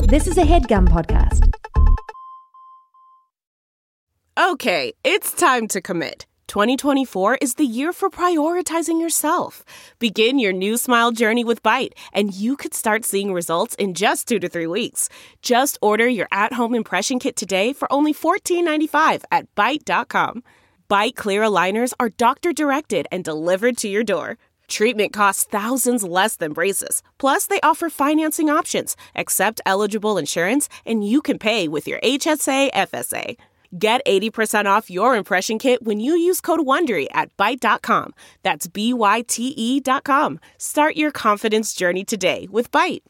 This is a HeadGum podcast. Okay, it's time to commit. 2024 is the year for prioritizing yourself. Begin your new smile journey with Byte, and you could start seeing results in just 2 to 3 weeks. Just order your at-home impression kit today for only $14.95 at Byte.com. Byte Clear aligners are doctor-directed and delivered to your door. Treatment costs thousands less than braces. Plus, they offer financing options, accept eligible insurance, and you can pay with your HSA FSA. Get 80% off your impression kit when you use code WONDERY at Byte.com. That's BYTE.com. Start your confidence journey today with Byte.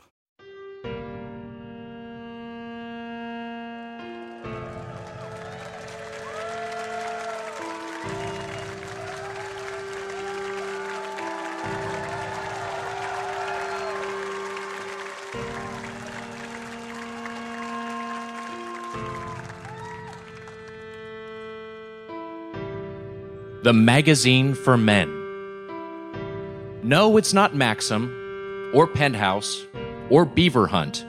The magazine for men. No, it's not Maxim, or Penthouse, or Beaver Hunt.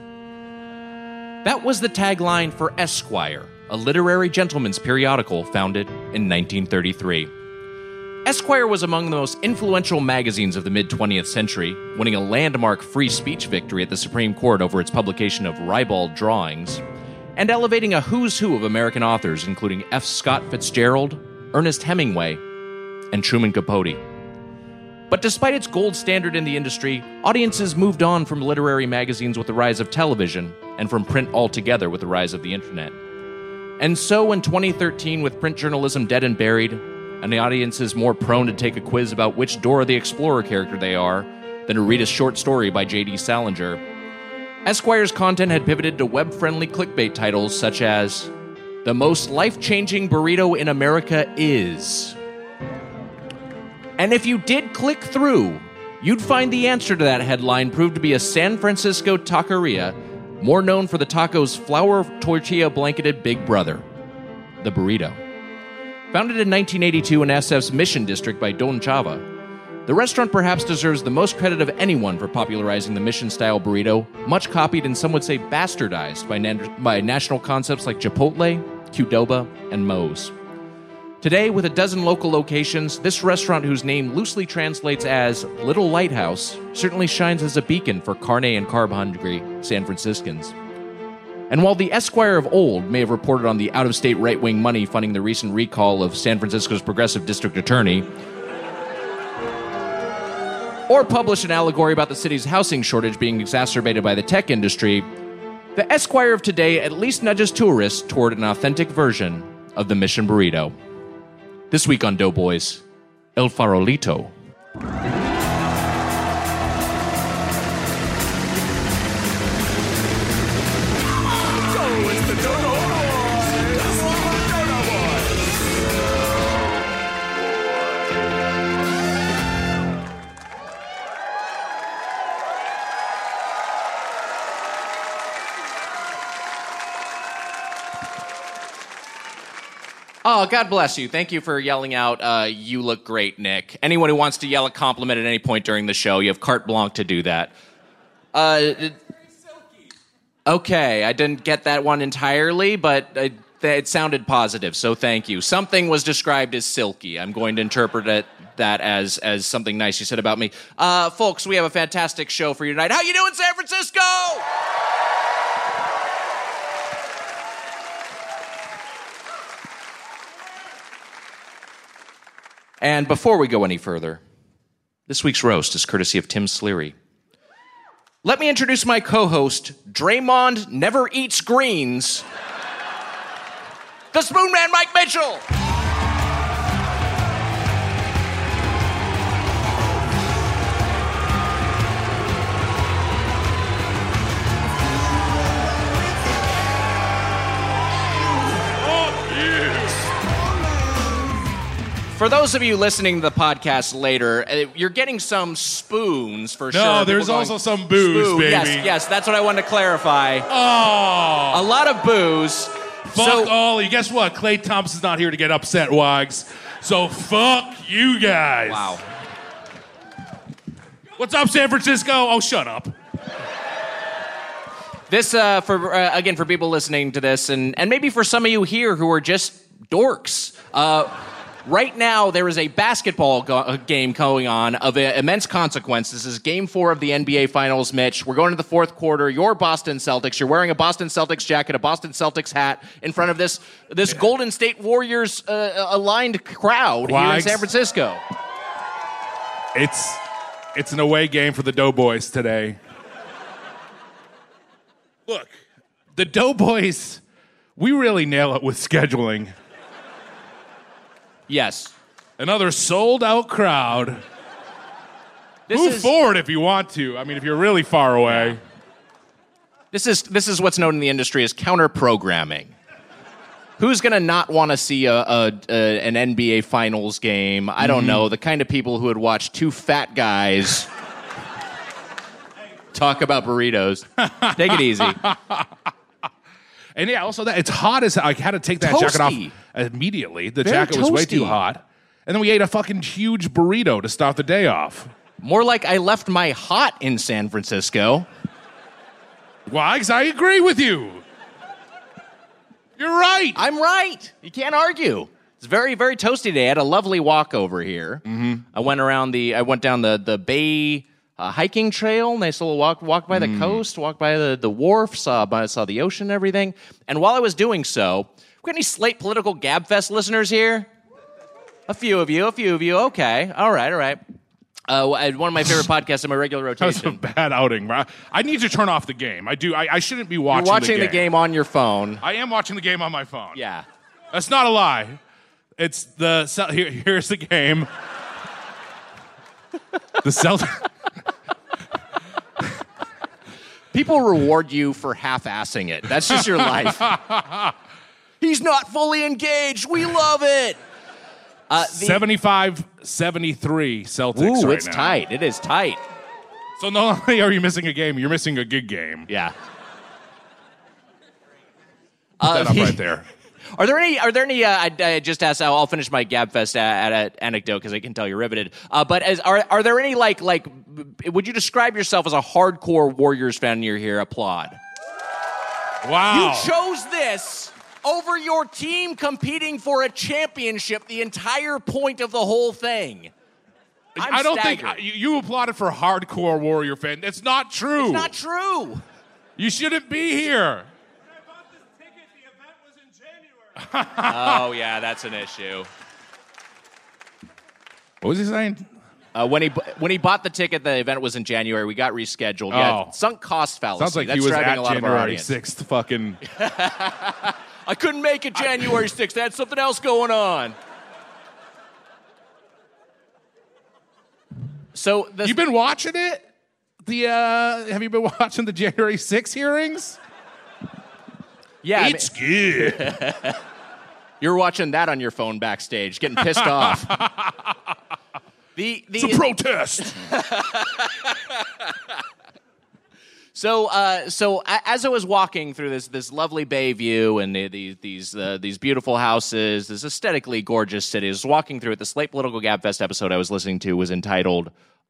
That was the tagline for Esquire, a literary gentleman's periodical founded in 1933. Esquire was among the most influential magazines of the mid-20th century, winning a landmark free speech victory at the Supreme Court over its publication of ribald drawings, and elevating a who's who of American authors, including F. Scott Fitzgerald, Ernest Hemingway, and Truman Capote. But despite its gold standard in the industry, audiences moved on from literary magazines with the rise of television, and from print altogether with the rise of the internet. And so in 2013, with print journalism dead and buried, and the audience is more prone to take a quiz about which Dora the Explorer character they are than to read a short story by J.D. Salinger, Esquire's content had pivoted to web-friendly clickbait titles such as "The most life-changing burrito in America is." And if you did click through, you'd find the answer to that headline proved to be a San Francisco taqueria, more known for the taco's flour tortilla blanketed big brother, the burrito. Founded in 1982 in SF's Mission District by Don Chava, the restaurant perhaps deserves the most credit of anyone for popularizing the Mission-style burrito, much copied and some would say bastardized by national concepts like Chipotle, Qdoba, and Moe's. Today, with a dozen local locations, this restaurant, whose name loosely translates as Little Lighthouse, certainly shines as a beacon for carne and carb-hungry San Franciscans. And while the Esquire of old may have reported on the out-of-state right-wing money funding the recent recall of San Francisco's progressive district attorney, or published an allegory about the city's housing shortage being exacerbated by the tech industry, the Esquire of today at least nudges tourists toward an authentic version of the Mission Burrito. This week on Doughboys, El Farolito. Oh, God bless you. Thank you for yelling out, "You look great, Nick." Anyone who wants to yell a compliment at any point during the show, you have carte blanche to do that. Okay, I didn't get that one entirely, but it sounded positive, so thank you. Something was described as silky. I'm going to interpret that as something nice you said about me. Folks, we have a fantastic show for you tonight. How you doing, San Francisco? And before we go any further, this week's roast is courtesy of Tim Sleary. Let me introduce my co-host, Draymond Never Eats Greens, the Spoon Man, Mike Mitchell. For those of you listening to the podcast later, you're getting some spoons for sure. No, there's also some booze, baby. Yes, that's what I wanted to clarify. Oh. A lot of booze. Fuck all. Guess what? Klay Thompson's not here to get upset, Wags. So fuck you guys. Wow. What's up, San Francisco? Oh, shut up. This, for people listening to this, and maybe for some of you here who are just dorks, right now there is a basketball game going on of immense consequence. This is Game 4 of the NBA Finals, Mitch. We're going to the fourth quarter. You're Boston Celtics. You're wearing a Boston Celtics jacket, a Boston Celtics hat in front of this Golden State Warriors aligned crowd here in San Francisco. It's an away game for the Doughboys today. Look, the Doughboys, we really nail it with scheduling. Yes. Another sold-out crowd. Move forward if you want to. I mean, if you're really far away. This is what's known in the industry as counter-programming. Who's going to not want to see an NBA Finals game? I don't know. The kind of people who would watch two fat guys talk about burritos. Take it easy. And yeah, also that it's hot as I had to take that jacket off immediately. The jacket was way too hot. And then we ate a fucking huge burrito to start the day off. More like I left my hot in San Francisco. Wags, I agree with you. You're right. I'm right. You can't argue. It's very, very toasty today. I had a lovely walk over here. Mm-hmm. I went down the Bay hiking trail, nice little walk by the coast, walked by the wharf, saw the ocean and everything. And while I was doing so, we got any Slate Political Gabfest listeners here? A few of you. Okay. All right. One of my favorite podcasts in my regular rotation. That's a bad outing, bro. I need to turn off the game. I shouldn't be watching the game. You're watching the game on your phone. I am watching the game on my phone. Yeah. That's not a lie. It's here's the game. The Celtics. People reward you for half-assing it. That's just your life. He's not fully engaged. We love it. 75-73 Celtics right now. Ooh, it's tight. It is tight. So not only are you missing a game, you're missing a good game. Yeah. Put that up right there. Are there any? I just asked. I'll finish my Gabfest anecdote because I can tell you're riveted. But are there any like? Would you describe yourself as a hardcore Warriors fan? You're here. Applaud. Wow. You chose this over your team competing for a championship. The entire point of the whole thing. I don't think you applauded for hardcore Warrior fan. That's not true. It's not true. You shouldn't be here. Oh, yeah, that's an issue. What was he saying? When he bought the ticket, the event was in January. We got rescheduled. Yeah, sunk cost fallacy. Sounds like that's he was driving at a lot January of our 6th. Fucking. I couldn't make it January 6th. I had something else going on. So you've been watching it? Have you been watching the January 6th hearings? Yeah, it's good. You're watching that on your phone backstage, getting pissed off. It's a protest. So as I was walking through this lovely bay view and these beautiful houses, this aesthetically gorgeous city, I was walking through it. The Slate Political Gabfest episode I was listening to was entitled.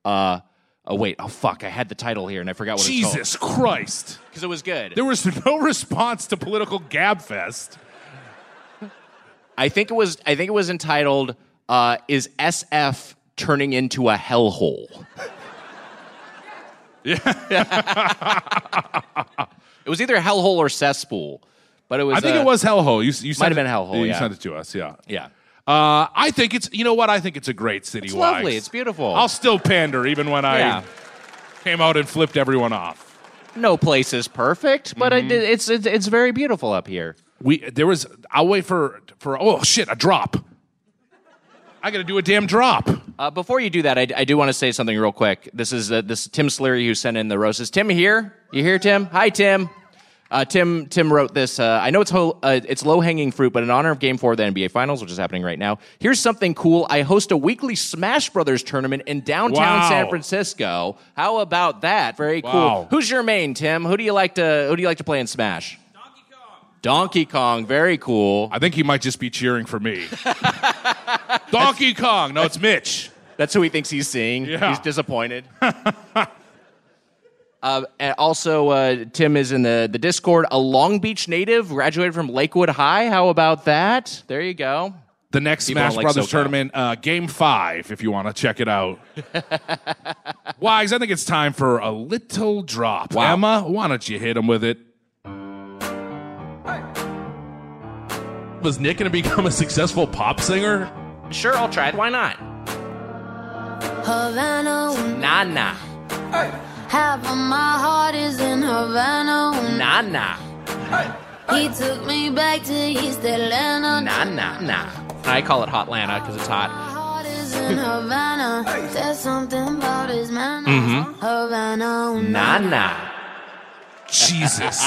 I had the title here and I forgot what it's called. Jesus Christ. Because it was good. There was no response to Political Gabfest. I think it was entitled, Is SF Turning into a Hellhole? Yeah. It was either hellhole or cesspool. But it was. I think it was hellhole. You might have been hellhole. You sent it to us, yeah. Yeah. I think it's, you know what? I think it's a great city. It's lovely. It's beautiful. I'll still pander even when I came out and flipped everyone off. No place is perfect, but it's very beautiful up here. I'll wait for oh shit, a drop. I got to do a damn drop. Before you do that, I do want to say something real quick. This is Tim Sleary who sent in the roast. Is Tim here? You here, Tim? Hi, Tim. Tim wrote this. I know it's low-hanging fruit, but in honor of Game 4 of the NBA Finals, which is happening right now, here's something cool. I host a weekly Smash Brothers tournament in downtown San Francisco. How about that? Very cool. Wow. Who's your main, Tim? Who do you like to play in Smash? Donkey Kong. Very cool. I think he might just be cheering for me. Donkey Kong. No, it's Mitch. That's who he thinks he's seeing. Yeah. He's disappointed. And also, Tim is in the Discord. A Long Beach native, graduated from Lakewood High. How about that? There you go. The next Smash Brothers tournament, Game 5, if you want to check it out. Wags, I think it's time for a little drop. Wow. Emma, why don't you hit him with it? Was Nick going to become a successful pop singer? Sure, I'll try it. Why not? Havana. Nah. Half of my heart is in Havana. Nah. He took me back to East Atlanta. Nah. I call it Hotlanta because it's hot. My heart is in Havana. There's something about his manners. Havana. Nah. Jesus.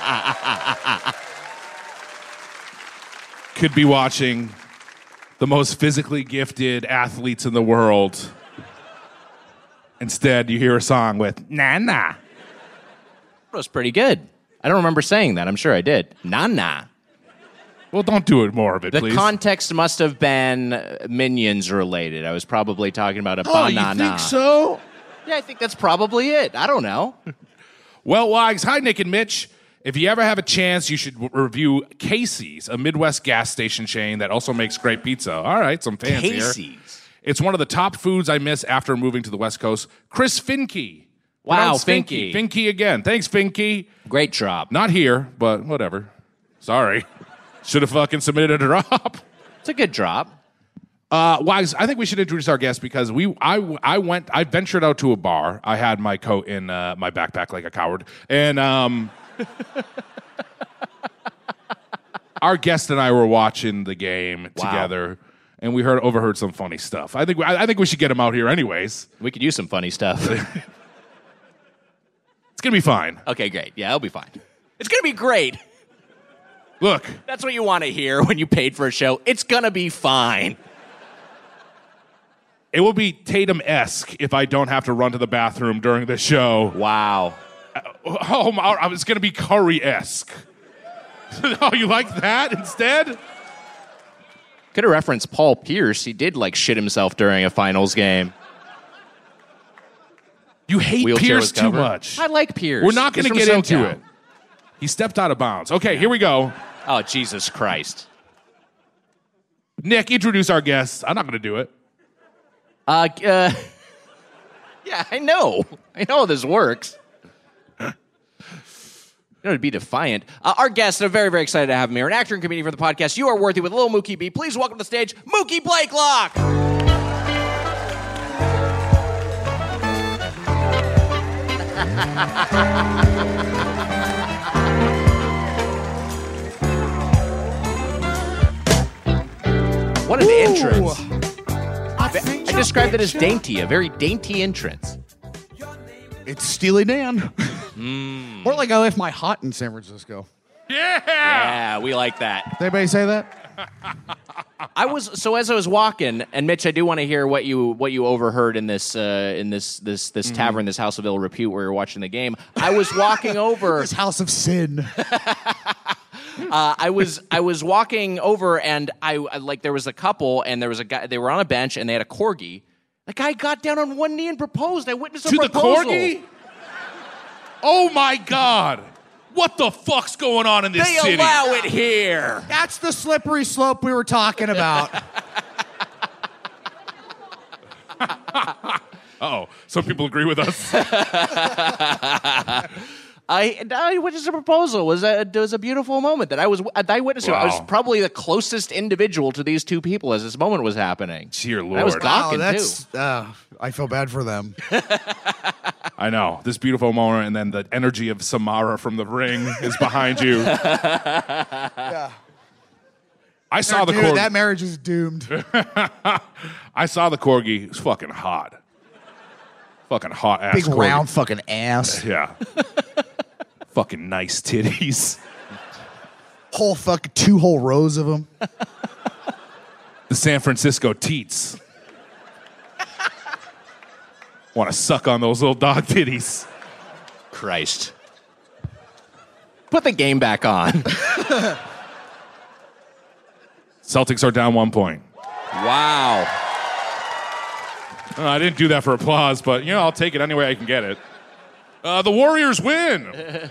Could be watching the most physically gifted athletes in the world. Instead, you hear a song with nah. That was pretty good. I don't remember saying that. I'm sure I did. Nah. Well, don't do it more of it, please. The context must have been Minions related. I was probably talking about a banana. You think so? Yeah, I think that's probably it. I don't know. Well, Wags, hi, Nick and Mitch. If you ever have a chance, you should review Casey's, a Midwest gas station chain that also makes great pizza. All right, some fans here. Casey's. It's one of the top foods I miss after moving to the West Coast. Chris Finke. Wow, Finke. Finke again. Thanks, Finke. Great job. Not here, but whatever. Sorry. Should have fucking submitted a drop. It's a good drop. Wags, I think we should introduce our guest because I ventured out to a bar. I had my coat in my backpack like a coward. And our guest and I were watching the game together, and we overheard some funny stuff. I think we should get him out here anyways. We could use some funny stuff. It's going to be fine. Okay, great. Yeah, it'll be fine. It's going to be great. Look. That's what you want to hear when you paid for a show. It's going to be fine. It will be Tatum-esque if I don't have to run to the bathroom during the show. Wow. It's going to be Curry-esque. Oh, you like that instead? Could have referenced Paul Pierce. He did, shit himself during a finals game. You hate Pierce too much. I like Pierce. We're not going to get into it. He stepped out of bounds. Okay, here we go. Oh, Jesus Christ. Nick, introduce our guest. I'm not going to do it. Yeah, I know. I know how this works. To be defiant. Our guest, I'm very, very excited to have him here. An actor and comedian for the podcast You Are Worthy with Lil Mookie B. Please welcome to the stage, Mookie Blakelock. What an entrance. I described it as dainty, a very dainty entrance. It's Steely Dan. Or like I left my hot in San Francisco. Yeah, we like that. Did anybody say that? As I was walking, and Mitch, I do want to hear what you overheard in this tavern, this house of ill repute where you're watching the game. I was walking over this house of sin. I was walking over, and there was a couple, and there was a guy. They were on a bench, and they had a corgi. The guy got down on one knee and proposed. I witnessed a proposal. To the corgi? Oh my God! What the fuck's going on in this city? They allow it here. That's the slippery slope we were talking about. Uh-oh. Some people agree with us. I witnessed a proposal. It was a beautiful moment that I witnessed. Wow. I was probably the closest individual to these two people as this moment was happening. Dear Lord. And I was gawking, too. I feel bad for them. I know. This beautiful moment, and then the energy of Samara from The Ring is behind you. Yeah. I saw the corgi. That marriage is doomed. I saw the corgi. It's fucking hot. Fucking hot ass Big corgi. round fucking ass. Yeah. Fucking nice titties. Whole fucking 2 whole rows of them. The San Francisco teats. Want to suck on those little dog titties. Christ. Put the game back on. Celtics are down 1 point. Wow. I didn't do that for applause, but, I'll take it any way I can get it. The Warriors win.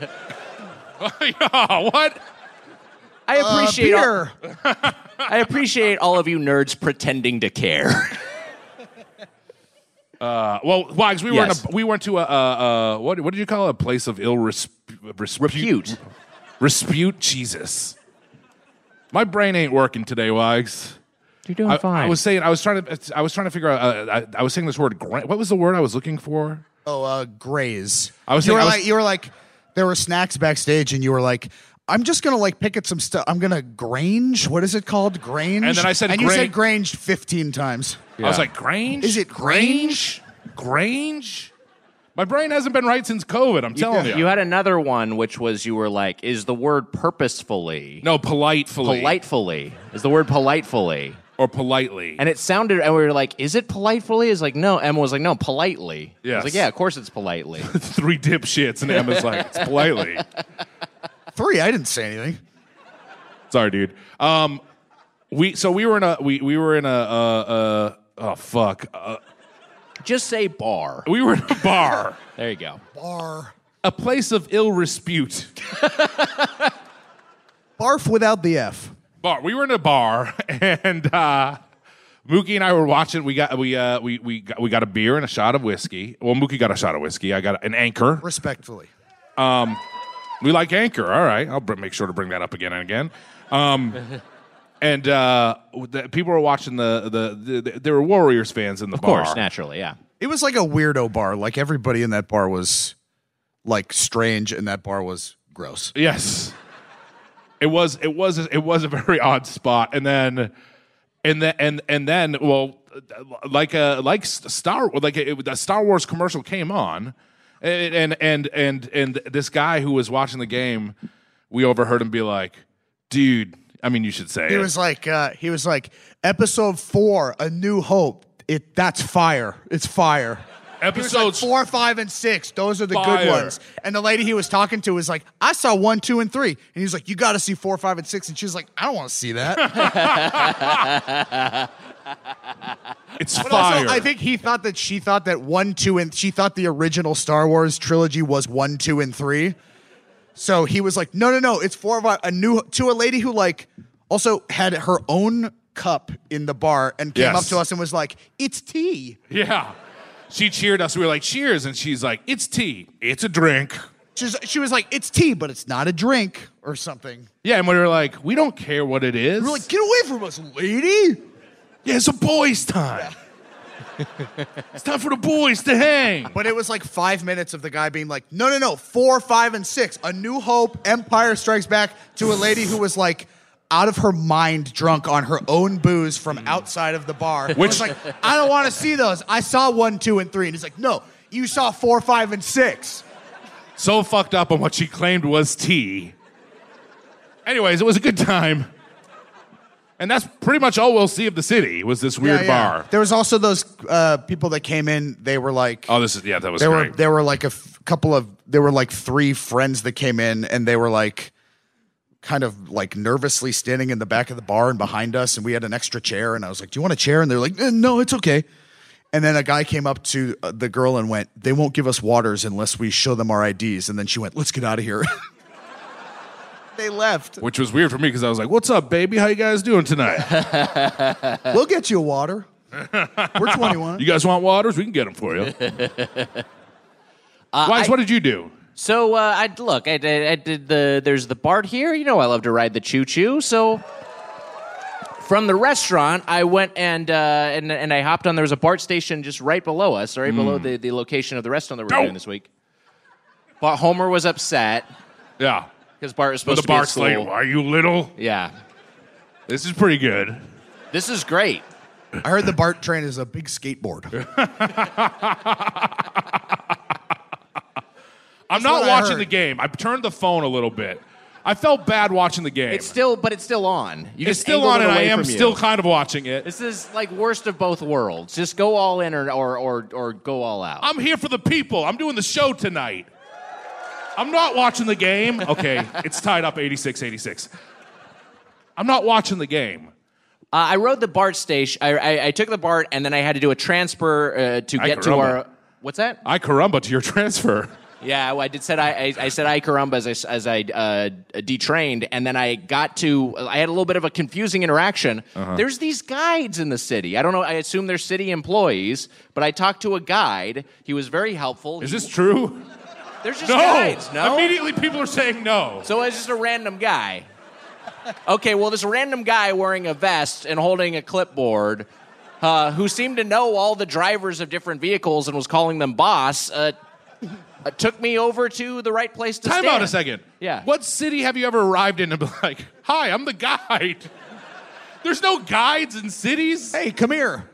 Yeah, what? I appreciate beer. I appreciate all of you nerds pretending to care. Well, Wags, we went to a what did you call it? A place of ill repute. Repute. Jesus, my brain ain't working today, Wags. You're doing fine. I was trying to figure out. I was saying this word. What was the word I was looking for? Oh, graze. You were like, there were snacks backstage, and you were like, I'm just gonna like pick at some stuff. I'm gonna Grange. What is it called? Grange. And then I said, you said Grange 15 times. Yeah. I was like, Grange? Is it Grange? Grange? My brain hasn't been right since COVID, I'm telling you. You had another one, which was you were like, is the word purposefully? No, politefully. Politefully. Is the word politefully? Or politely. And it sounded, and we were like, is it politefully? It's like, no. Emma was like, no, politely. Yes. I was like, yeah, of course it's politely. 3 dipshits, and Emma's like, it's politely. 3, I didn't say anything. Sorry, dude. We were in a oh fuck. Just say bar. We were in a bar. There you go. Bar. A place of ill repute. Barf without the F. Bar. We were in a bar, and Mookie and I were watching. We got a beer and a shot of whiskey. Well, Mookie got a shot of whiskey. I got an Anchor. Respectfully. We like Anchor. All right, I'll make sure to bring that up again and again. And the people were watching there were Warriors fans in the bar. Of course, naturally, yeah. It was like a weirdo bar. Like everybody in that bar was like strange, and that bar was gross. Yes, it was a very odd spot. And then, well, the Star Wars commercial came on, and this guy who was watching the game, we overheard him be like, "Dude." I mean, you should say he was like, episode 4, A New Hope. That's fire. It's fire. Episodes 4, 5, and 6. Those are the fire. good ones. And the lady he was talking to was like, I saw 1, 2, and 3. And he was like, you got to see 4, 5, and 6. And she was like, I don't want to see that. It's but fire. Also, I think she thought that 1, 2, and she thought the original Star Wars trilogy was 1, 2, and 3. So he was like, no, it's 4, 5, to a lady who like also had her own cup in the bar and came up to us and was like, it's tea. Yeah. She cheered us. We were like, cheers. And she's like, it's tea. It's a drink. She was like, it's tea, but it's not a drink or something. Yeah, and we were like, we don't care what it is. We were like, get away from us, lady. Yeah, it's a boys' time. It's time for the boys to hang. But it was like 5 minutes of the guy being like, no, 4, 5, and 6. A New Hope, Empire Strikes Back, to a lady who was like out of her mind drunk on her own booze from outside of the bar. Which was like, I don't want to see those. I saw 1, 2, and 3. And he's like, no, you saw 4, 5, and 6. So fucked up on what she claimed was tea. Anyways, it was a good time. And that's pretty much all we'll see of the city was this weird bar. There was also those people that came in. They were like, that was great. There were like there were like 3 friends that came in, and they were like kind of like nervously standing in the back of the bar and behind us, and we had an extra chair, and I was like, do you want a chair? And they're like, no, it's okay. And then a guy came up to the girl and went, they won't give us waters unless we show them our IDs. And then she went, let's get out of here. They left. Which was weird for me because I was like, what's up, baby? How you guys doing tonight? We'll get you a water. We're 21. You guys want waters? We can get them for you. Wise, what did you do? So, I did there's the BART here. You know I love to ride the choo-choo. So, from the restaurant, I went and I hopped on. There was a BART station just right below us, right below the location of the restaurant that we're doing this week. But Homer was upset. Yeah. Because Bart was supposed to be at school. Like, are you little? Yeah. This is pretty good. This is great. I heard the BART train is a big skateboard. I'm not watching the game. I turned the phone a little bit. I felt bad watching the game. It's still on. It's still on, and I am still kind of watching it. This is like worst of both worlds. Just go all in or go all out. I'm here for the people. I'm doing the show tonight. I'm not watching the game. Okay, it's tied up 86-86. I'm not watching the game. I rode the BART station. I took the BART, and then I had to do a transfer to get to our... What's that? Ay caramba to your transfer. Yeah, well, I said "ay caramba" as I detrained, and then I had a little bit of a confusing interaction. There's these guides in the city. I don't know. I assume they're city employees, but I talked to a guide. He was very helpful. Is this true? There's just guides. No, immediately people are saying no. So it's just a random guy. Okay, well, this random guy wearing a vest and holding a clipboard, who seemed to know all the drivers of different vehicles and was calling them boss. Took me over to the right place to stand. Time out a second. Yeah. What city have you ever arrived in and be like, hi, I'm the guide? There's no guides in cities. Hey, come here.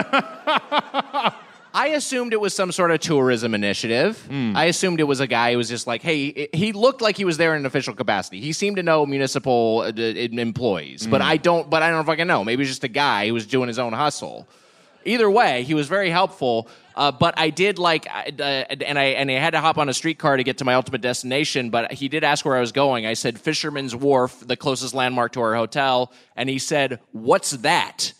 I assumed it was some sort of tourism initiative. I assumed it was a guy who was just like, hey, he looked like he was there in an official capacity. He seemed to know municipal employees, but I don't fucking know. Maybe he's just a guy who was doing his own hustle. Either way, he was very helpful. But I did and I had to hop on a streetcar to get to my ultimate destination. But he did ask where I was going. I said Fisherman's Wharf, the closest landmark to our hotel, and he said, "What's that?"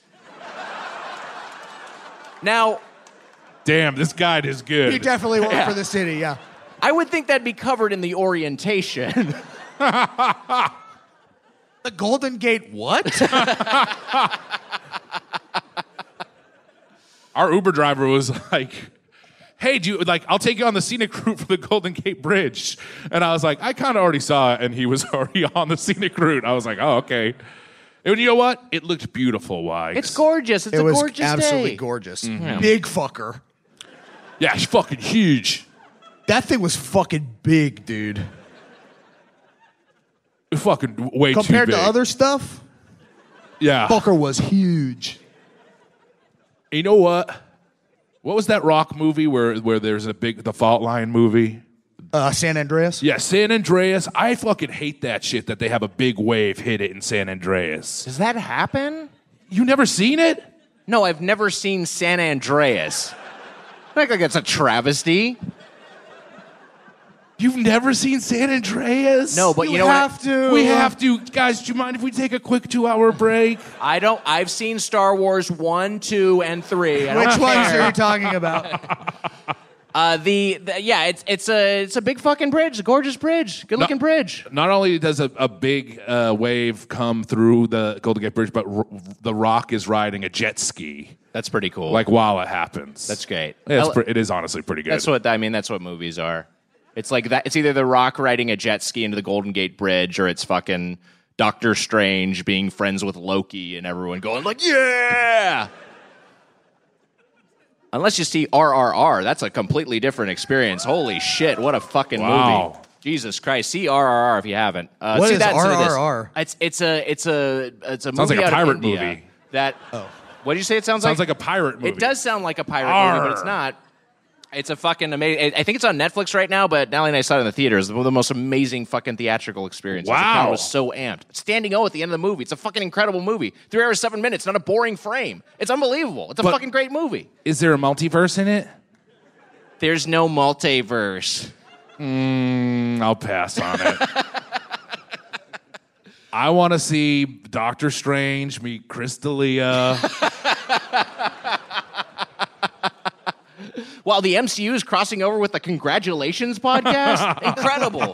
Now, damn, this guide is good. You definitely work for the city, yeah. I would think that'd be covered in the orientation. The Golden Gate what? Our Uber driver was like, hey, I'll take you on the scenic route for the Golden Gate Bridge. And I was like, I kind of already saw it, and he was already on the scenic route. I was like, oh, okay. And you know what? It looked beautiful, Wags. It's gorgeous. It's a gorgeous day. It was absolutely gorgeous. Big fucker. Yeah, it's fucking huge. That thing was fucking big, dude. Fucking way too big. Compared to other stuff, yeah. fucker was huge. You know what? What was that rock movie where there's the Fault Line movie? San Andreas? Yeah, San Andreas. I fucking hate that shit that they have a big wave hit it in San Andreas. Does that happen? You never seen it? No, I've never seen San Andreas. I think it's a travesty. You've never seen San Andreas? No, but you know what? We have to. Guys, do you mind if we take a quick 2-hour break? I don't. I've seen Star Wars 1, 2, and 3. Which ones are you talking about? It's a big fucking bridge, a gorgeous bridge, good looking bridge. Not only does a big wave come through the Golden Gate Bridge, but The Rock is riding a jet ski. That's pretty cool. Like while it happens. That's great. It is honestly pretty good. That's what movies are. It's like that. It's either The Rock riding a jet ski into the Golden Gate Bridge, or it's fucking Doctor Strange being friends with Loki and everyone going like, yeah! Unless you see RRR, that's a completely different experience. Holy shit, what a fucking movie. Jesus Christ. See RRR if you haven't. What see is that RRR? It's a movie sounds like a pirate movie. What did you say it sounds like? Sounds like a pirate movie. It does sound like a pirate movie, but it's not. It's a fucking amazing. I think it's on Netflix right now, but Natalie and I saw it in the theaters. One of the most amazing fucking theatrical experiences. Wow. I was so amped. Standing O at the end of the movie. It's a fucking incredible movie. 3 hours, 7 minutes, not a boring frame. It's unbelievable. It's a fucking great movie. Is there a multiverse in it? There's no multiverse. I'll pass on it. I want to see Doctor Strange meet Chris D'Elia. While the MCU is crossing over with the Congratulations podcast? Incredible.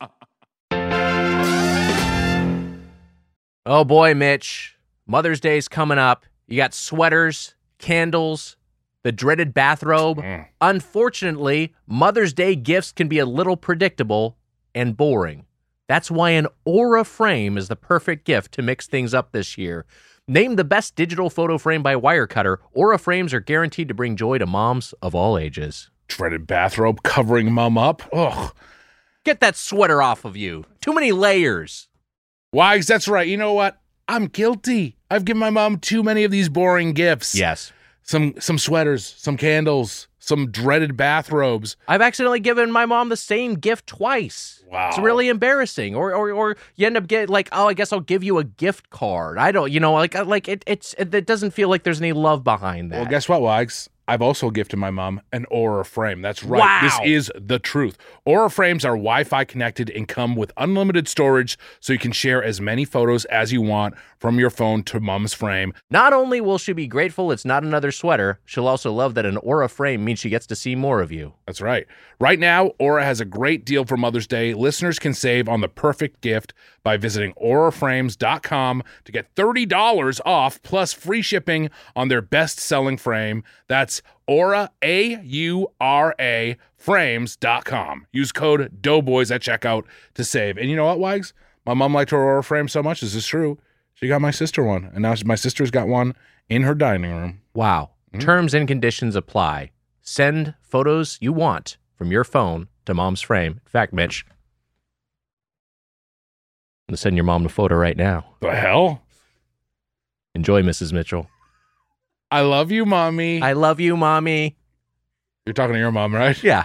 Oh boy, Mitch. Mother's Day's coming up. You got sweaters, candles, the dreaded bathrobe. Unfortunately, Mother's Day gifts can be a little predictable and boring. That's why an Aura frame is the perfect gift to mix things up this year. Named the best digital photo frame by Wirecutter, Aura frames are guaranteed to bring joy to moms of all ages. Dreaded bathrobe covering mom up. Ugh. Get that sweater off of you. Too many layers. Wags, that's right. You know what? I'm guilty. I've given my mom too many of these boring gifts. Yes. Some sweaters, some candles, some dreaded bathrobes. I've accidentally given my mom the same gift twice. Wow. It's really embarrassing. Or you end up getting like, oh, I guess I'll give you a gift card. I don't, it doesn't feel like there's any love behind that. Well, guess what, Wags? I've also gifted my mom an Aura frame. That's right. This is the truth. Aura frames are Wi-Fi connected and come with unlimited storage, so you can share as many photos as you want from your phone to mom's frame. Not only will she be grateful it's not another sweater, she'll also love that an Aura frame means she gets to see more of you. That's right. Right now, Aura has a great deal for Mother's Day. Listeners can save on the perfect gift by visiting auraframes.com to get $30 off plus free shipping on their best-selling frame. That's Aura, A-U-R-A, frames.com. Use code Doughboys at checkout to save. And you know what, Wags? My mom liked her Aura frame so much. This is true. She got my sister one, and now my sister's got one in her dining room. Wow. Terms and conditions apply. Send photos you want from your phone to mom's frame. In fact, Mitch, I'm going to send your mom a photo right now. The hell? Enjoy, Mrs. Mitchell. I love you, Mommy. I love you, Mommy. You're talking to your mom, right? Yeah.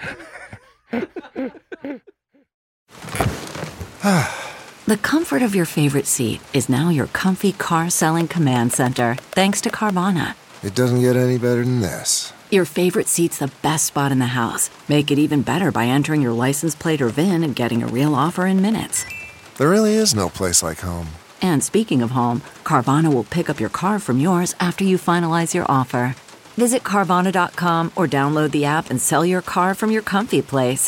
The comfort of your favorite seat is now your comfy car selling command center, thanks to Carvana. It doesn't get any better than this. Your favorite seat's the best spot in the house. Make it even better by entering your license plate or VIN and getting a real offer in minutes. There really is no place like home. And speaking of home, Carvana will pick up your car from yours after you finalize your offer. Visit Carvana.com or download the app and sell your car from your comfy place.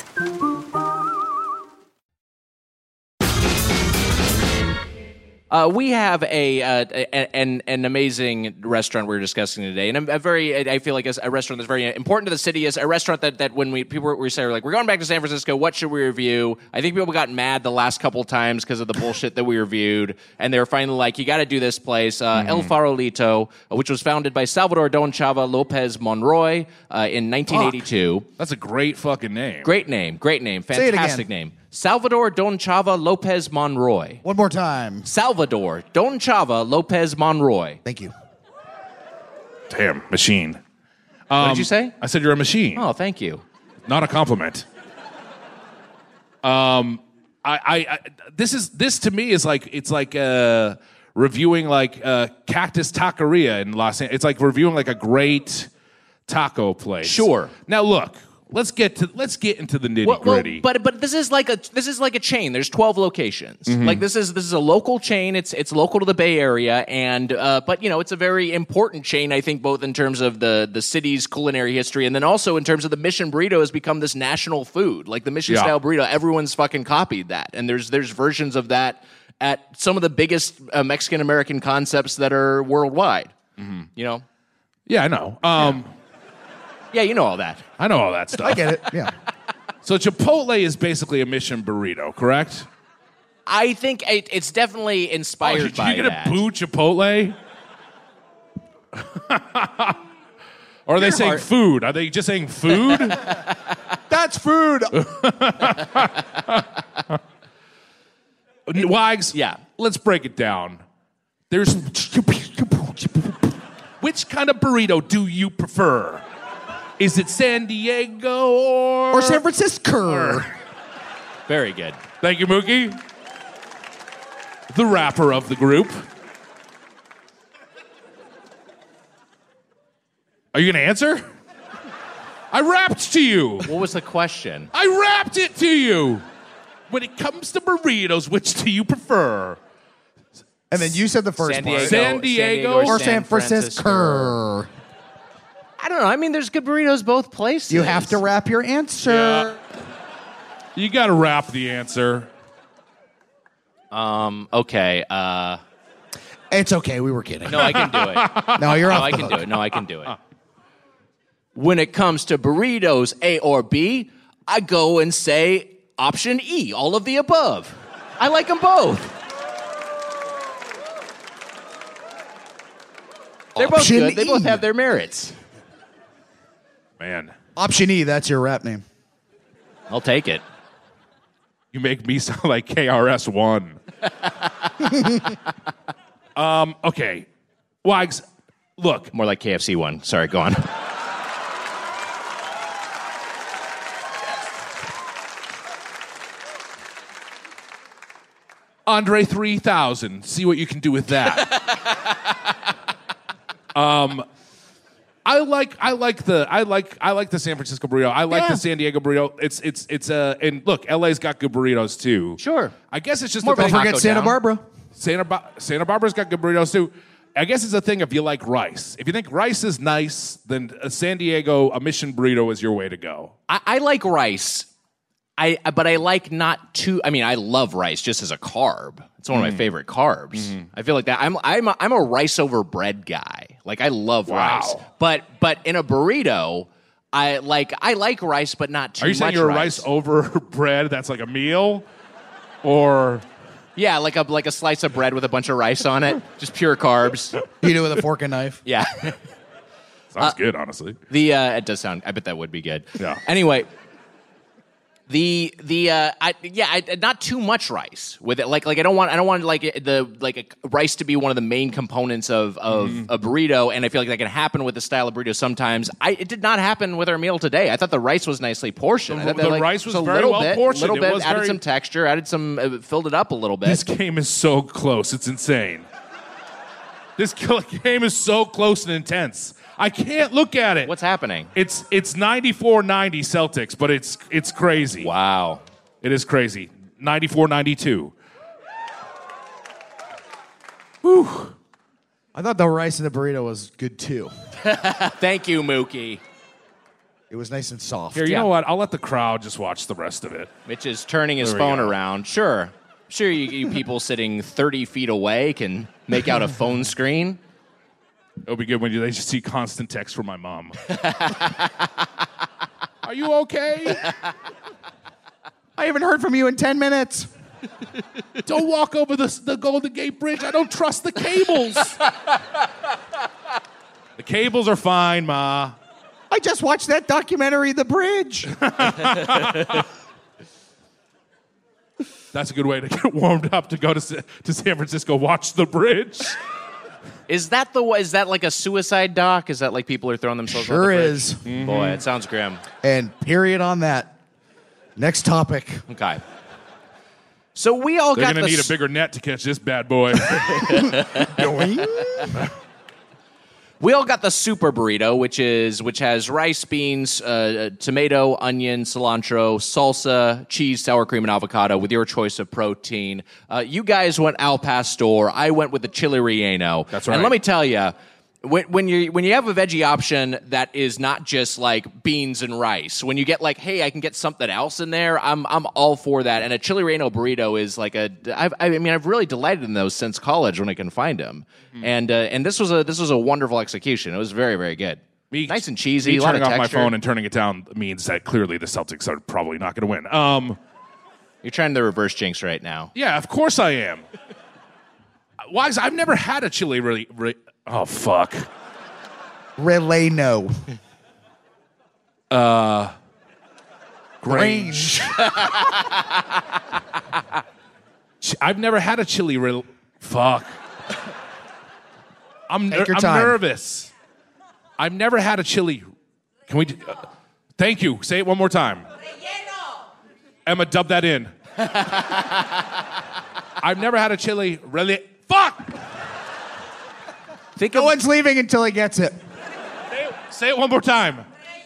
We have an amazing restaurant we're discussing today, and I feel like a restaurant that's very important to the city. Is a restaurant that when we say like we're going back to San Francisco, what should we review? I think people got mad the last couple times because of the bullshit that we reviewed, and they were finally like, you got to do this place, El Farolito, which was founded by Salvador Don Chava Lopez Monroy in 1982. That's a great fucking name. Great name, fantastic name. Salvador Don Chava Lopez Monroy. One more time. Salvador Don Chava Lopez Monroy. Thank you. Damn, machine. What did you say? I said you're a machine. Oh, thank you. Not a compliment. This to me is like it's like reviewing like Cactus Taqueria in Los Angeles. It's like reviewing like a great taco place. Sure. Now look. Let's get into the nitty gritty. But this is like a chain. There's 12 locations. Mm-hmm. Like this is a local chain. It's local to the Bay Area, and but you know it's a very important chain. I think both in terms of the city's culinary history, and then also in terms of the Mission Burrito has become this national food. Like the Mission style burrito, everyone's fucking copied that, and there's versions of that at some of the biggest Mexican American concepts that are worldwide. Mm-hmm. You know? Yeah, I know. Yeah, you know all that. I know all that stuff. I get it. Yeah. So Chipotle is basically a Mission Burrito, correct? I think it's definitely inspired by that. Are you going to boo Chipotle? Or are they saying food? Are they just saying food? That's food. Wags, yeah. Let's break it down. There's which kind of burrito do you prefer? Is it San Diego or San Francisco? Very good. Thank you, Mookie. The rapper of the group. Are you going to answer? I rapped to you. What was the question? I rapped it to you. When it comes to burritos, which do you prefer? And then you said the first part. San Diego or San Francisco. I don't know. I mean, there's good burritos both places. You have to wrap your answer. Yeah. You got to wrap the answer. Okay. It's okay. We were kidding. No, I can do it. No, you're off I the can hook. do it. No, I can do it. When it comes to burritos, A or B, I go and say option E, all of the above. I like them both. They're both Option good. They both E. have their merits. Man. Option E, that's your rap name. I'll take it. You make me sound like KRS-One. Okay. Wags, look. More like KFC one. Sorry, go on. Andre 3000. See what you can do with that. I like the San Francisco burrito. I like the San Diego burrito. It's and look, LA's got good burritos too. Sure. I guess it's just More the of a thing. taco Santa down. Barbara. Santa Barbara's got good burritos too. I guess it's a thing if you like rice. If you think rice is nice, then a San Diego, a Mission burrito is your way to go. I like rice. But I like not too. I mean, I love rice just as a carb. It's one of my favorite carbs. I feel like that. I'm a rice over bread guy. Like I love rice. But in a burrito, I like rice, but not too much. Are you saying you're rice over bread? That's like a meal, or yeah, like a slice of bread with a bunch of rice on it, just pure carbs. You do it with a fork and knife. Yeah, sounds good. Honestly, it does sound. I bet that would be good. Yeah. Anyway. Not too much rice with it. Like I don't want like rice to be one of the main components of a burrito, and I feel like that can happen with the style of burrito sometimes. It did not happen with our meal today. I thought the rice was nicely portioned. The rice was very well portioned. Little bit, added some texture, added some, filled it up a little bit. This game is so close. It's insane. This game is so close and intense. I can't look at it. What's happening? It's 94-90 Celtics, but it's crazy. Wow. It is crazy. 94-92. Whew. I thought the rice in the burrito was good too. Thank you, Mookie. It was nice and soft. Here, you know what? I'll let the crowd just watch the rest of it. Mitch is turning his phone around. Sure, you people sitting 30 feet away can make out a phone screen. It'll be good when they just see constant text from my mom. Are you okay? I haven't heard from you in 10 minutes. Don't walk over the Golden Gate Bridge. I don't trust the cables. The cables are fine, Ma. I just watched that documentary, The Bridge. That's a good way to get warmed up to go to San Francisco, watch The Bridge. Is that like a suicide doc? Is that like people are throwing themselves Sure off the bridge? is. Mm-hmm. Boy, it sounds grim. And period on that. Next topic. Okay. So we all They're got going to need a bigger net to catch this bad boy. We all got the super burrito, which has rice, beans, tomato, onion, cilantro, salsa, cheese, sour cream, and avocado with your choice of protein. You guys went al pastor. I went with the chili relleno. That's right. And let me tell you, when you have a veggie option that is not just like beans and rice, when you get like, hey, I can get something else in there, I'm all for that. And a chili relleno burrito is like I've really delighted in those since college when I can find them. And this was a wonderful execution. It was very, very good. Nice and cheesy. Me a lot turning of off my texture. phone and turning it down means that clearly the Celtics are probably not going to win. You're trying to reverse jinx right now. Yeah, of course I am. Why? I've never had a chili oh, fuck. Relleno. Grange. I've never had a chili fuck. I'm nervous. I've never had a chili. Can we? Thank you. Say it one more time. Emma, dub that in. I've never had a chili. Fuck. No one's leaving until he gets it. Say it one more time.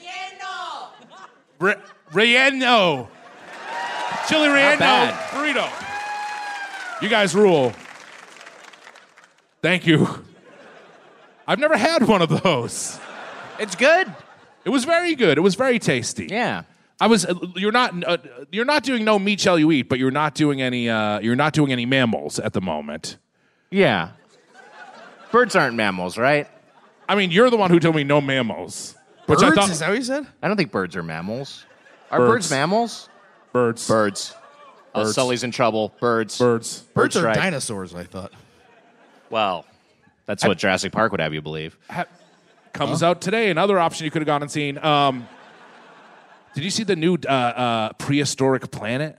Relleno. Chili relleno burrito. You guys rule. Thank you. I've never had one of those. It's good. It was very good. It was very tasty. Yeah. You're not doing no meat shall you eat, but you're not doing any mammals at the moment. Yeah. Birds aren't mammals, right? I mean, you're the one who told me no mammals. Which Birds? I thought, Is that what you said? I don't think birds are mammals. Are birds mammals? Birds. Birds. Oh, Sully's in trouble. Birds. Birds. Birds are right. dinosaurs, I thought. Well, that's what Jurassic Park would have you believe. Comes out today. Another option you could have gone and seen. Did you see the new Prehistoric Planet?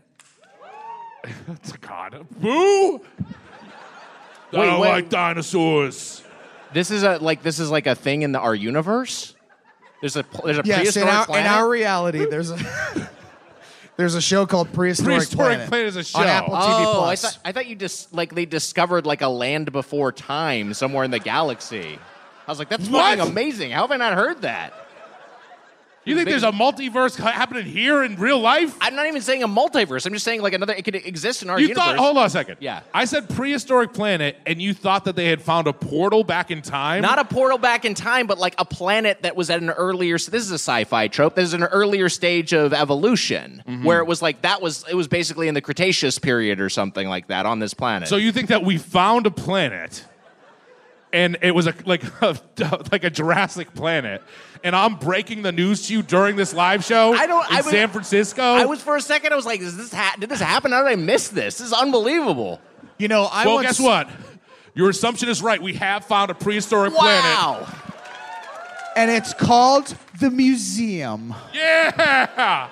God. Boo! I don't like dinosaurs. This is like a thing in our universe. There's a Yes, prehistoric planet. in our reality, there's a show called Prehistoric Planet. Planet is a show. On Apple TV Oh, Plus. I thought you just like they discovered like a land before time somewhere in the galaxy. I was like, that's What? fucking amazing. How have I not heard that? You think there's a multiverse happening here in real life? I'm not even saying a multiverse. I'm just saying like another. It could exist in our You universe. thought? Hold on a second. Yeah. I said prehistoric planet, and you thought that they had found a portal back in time. Not a portal back in time, but like a planet that was at an earlier. This is a sci-fi trope. There's an earlier stage of evolution where it was like it was basically in the Cretaceous period or something like that on this planet. So you think that we found a planet, and it was like a Jurassic planet, and I'm breaking the news to you during this live show in San Francisco? I was for a second. I was like, did this happen? How did I miss this? This is unbelievable. You know, guess what? Your assumption is right. We have found a prehistoric planet. And it's called the museum, Yeah.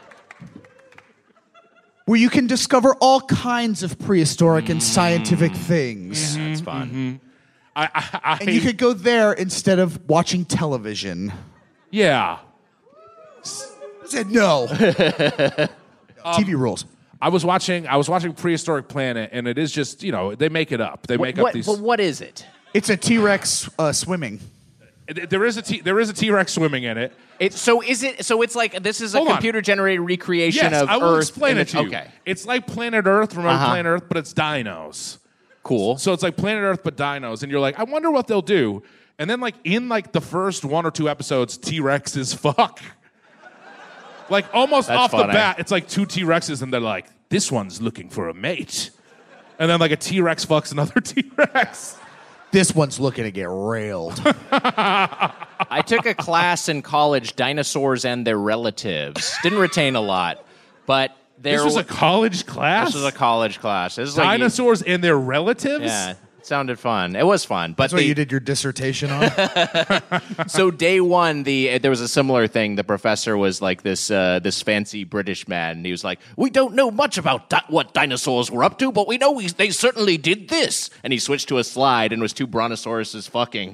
where you can discover all kinds of prehistoric and scientific things. That's fun. And you could go there instead of watching television. Yeah. I said no. TV rules. I was watching Prehistoric Planet, and it is just, they make it up. They make up these. But what is it? It's a T-Rex swimming. There is a T-Rex swimming in it. So it's like this is a Hold on. computer-generated recreation Yes, of I will Earth. explain and it to you. Okay. It's like Planet Earth. Remember Planet Earth, but it's dinos. Cool. So it's like Planet Earth, but dinos, and you're like, I wonder what they'll do. And then, like in like the first 1 or 2 episodes, T-Rexes fuck. Like almost That's off funny. the bat, it's like 2 T-Rexes, and they're like, this one's looking for a mate. And then like a T-Rex fucks another T-Rex. This one's looking to get railed. I took a class in college, Dinosaurs and Their Relatives. Didn't retain a lot, but This was a college class? This was a college class. This is like Dinosaurs and their relatives? yeah, it sounded fun. It was fun. But That's what you did your dissertation on? So day one, there was a similar thing. The professor was like this fancy British man, and he was like, "We don't know much about what dinosaurs were up to, but we know they certainly did this." And he switched to a slide, and it was 2 brontosauruses fucking.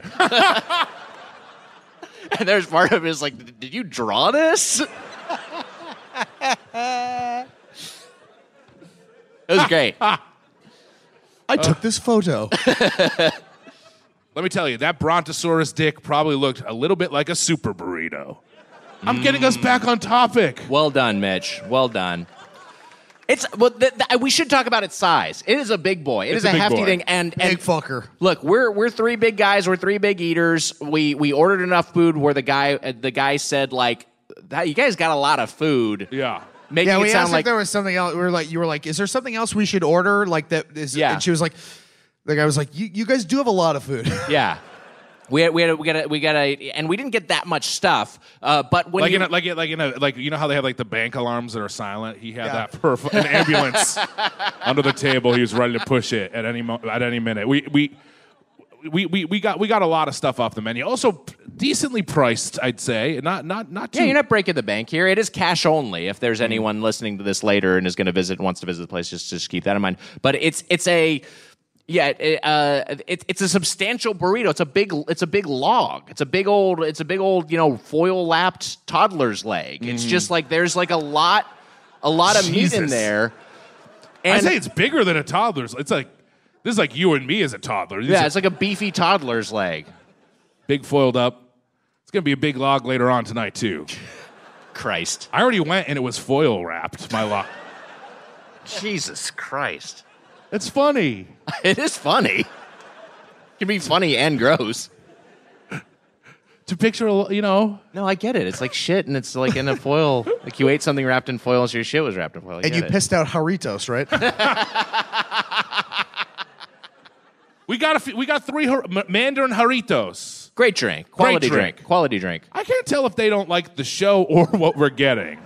And there's part of it is like, "Did you draw this?" It was great. I took this photo. Let me tell you, that Brontosaurus dick probably looked a little bit like a super burrito. I'm getting us back on topic. Well done, Mitch. Well done. We should talk about its size. It is a big boy. It is a big hefty boy. thing. And Big fucker. look, we're 3 big guys. We're 3 big eaters. We ordered enough food where the guy said like, "You guys got a lot of food." Yeah. Making Yeah, we it sound asked like if there was something else. You were like, is there something else we should order? Like that is, Yeah. And she was like, the guy was like, you guys do have a lot of food. yeah. We got and we didn't get that much stuff. But when you know how they have like the bank alarms that are silent. He had that for an ambulance under the table. He was ready to push it at any minute. We got a lot of stuff off the menu. Also decently priced, I'd say. Not too. Yeah, you're not breaking the bank here. It is cash only. If there's anyone listening to this later and is going to wants to visit the place, just keep that in mind. But it's a substantial burrito. It's a big log. It's a big old foil lapped toddler's leg. It's just like there's like a lot of meat in there. And I say it's bigger than a toddler's. It's like this is like you and me as a toddler. it's like a beefy toddler's leg. Big foiled up. It's gonna be a big log later on tonight too. Christ. I already went and it was foil wrapped. My log. Jesus Christ. It's funny. It is funny. It can be funny and gross. To picture, No, I get it. It's like shit, and it's like in a foil. Like you ate something wrapped in foil, so your shit was wrapped in foil. And you pissed out Jarritos, right? we got 3 Mandarin Jarritos. Great drink. Quality drink. Quality drink. I can't tell if they don't like the show or what we're getting.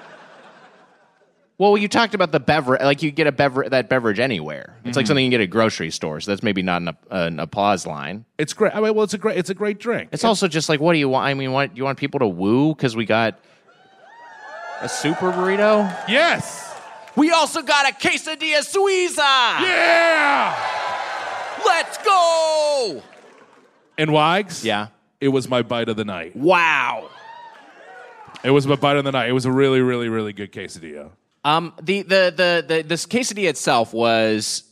Well, you talked about the beverage. Like you get that beverage anywhere. It's like something you can get at grocery stores. So that's maybe not an applause line. It's great. I mean, well, it's a great drink. It's also just like, what do you want? I mean, what you want people to woo because we got a super burrito? Yes. We also got a quesadilla Suiza. Yeah. Let's go. And Wags? Yeah. It was my bite of the night. Wow. It was my bite of the night. It was a really, really, really good quesadilla. This quesadilla itself was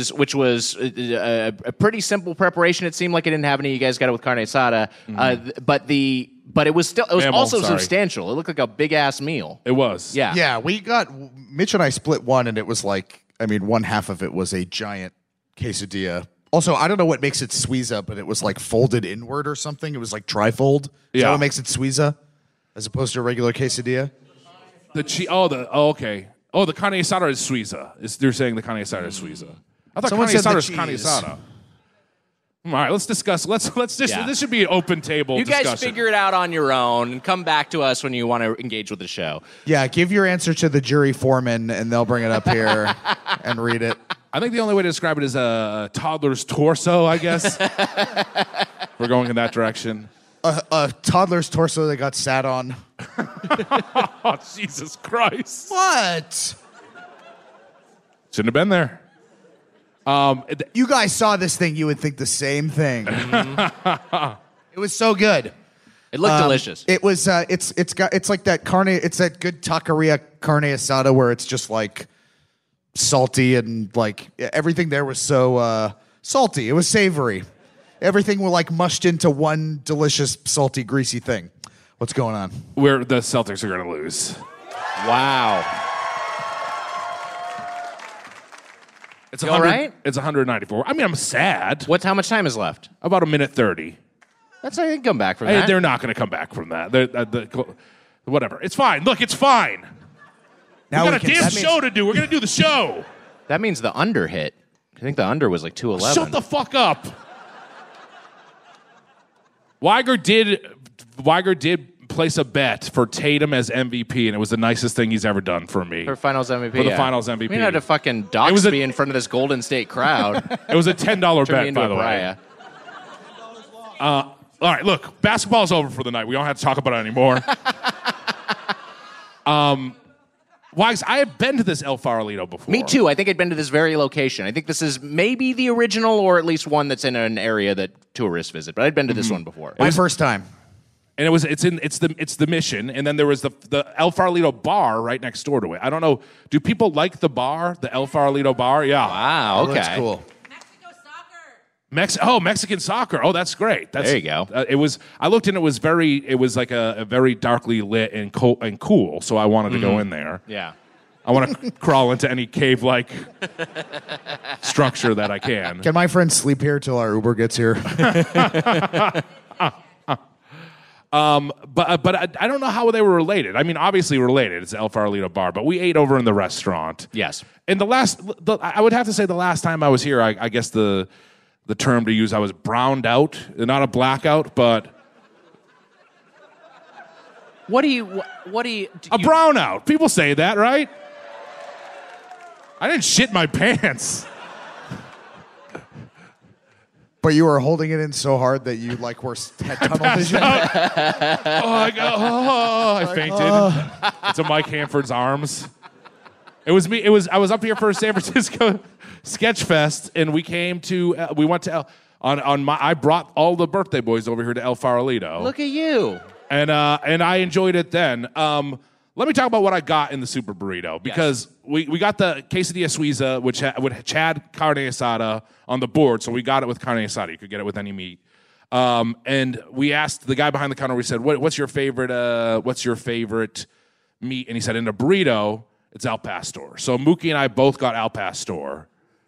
a pretty simple preparation. It seemed like it didn't have any. You guys got it with carne asada, but it was also substantial. It looked like a big ass meal. It was. Yeah. Yeah, Mitch and I split one, and it was like, one half of it was a giant quesadilla. Also, I don't know what makes it Suiza, but it was like folded inward or something. It was like trifold. Is that what makes it Suiza as opposed to a regular quesadilla? The carne asada is Suiza. They're saying the carne asada is Suiza. I thought Someone carne said asada the is carne cheese. asada. All right, let's discuss. This should be an open table You discussion. guys figure it out on your own and come back to us when you want to engage with the show. Yeah, give your answer to the jury foreman, and they'll bring it up here and read it. I think the only way to describe it is a toddler's torso, I guess. We're going in that direction. A toddler's torso that got sat on. Oh, Jesus Christ. What? Shouldn't have been there. You guys saw this thing, you would think the same thing. It was so good. It looked delicious. It was. It's like that carne. It's that good taqueria carne asada where it's just like salty and like everything there was so salty. It was savory. Everything was like mushed into one delicious, salty, greasy thing. What's going on? Where the Celtics are going to lose. Wow. It's all right? It's 194. I'm sad. How much time is left? About a minute 30. That's how you can come back from that. They're not going to come back from that. Whatever. It's fine. Look, it's fine. Now we got a damn show to do. We're going to do the show. That means the under hit. I think the under was like 211. Shut the fuck up. Weiger did place a bet for Tatum as MVP, and it was the nicest thing he's ever done for me. For Finals MVP. For the Finals MVP. We had to fucking dox me in front of this Golden State crowd. It was a $10 bet, by the way. All right, look, basketball's over for the night. We don't have to talk about it anymore. Wags, I have been to this El Farolito before. Me too. I think I'd been to this very location. I think this is maybe the original or at least one that's in an area that tourists visit, but I'd been to this one before. My first time. And it's the Mission, and then there was the El Farolito bar right next door to it. I don't know. Do people like the bar, the El Farolito bar? Yeah. Wow. Okay. That's cool. Mexican soccer. Oh, that's great. There you go. It was. I looked and it was like a very darkly lit and cool. So I wanted to go in there. Yeah. I want to crawl into any cave-like structure that I can. Can my friend sleep here till our Uber gets here? But I don't know how they were related. I mean, obviously related. It's El Farolito bar, but we ate over in the restaurant. Yes. And I would have to say the last time I was here, I guess the term to use, I was browned out. Not a blackout, but What do you a brownout. People say that, right? I didn't shit my pants. But you were holding it in so hard that you had tunnel vision. I fainted into Mike Hanford's arms. It was me. I was up here for San Francisco Sketch Fest, and we went to I brought all the birthday boys over here to El Farolito. Look at you. And I enjoyed it then. Let me talk about what I got in the Super Burrito, because we got the quesadilla Suiza, which had carne asada on the board, so we got it with carne asada. You could get it with any meat. And we asked the guy behind the counter, we said, what's your favorite meat? And he said, in a burrito, it's Al Pastor. So Mookie and I both got Al Pastor.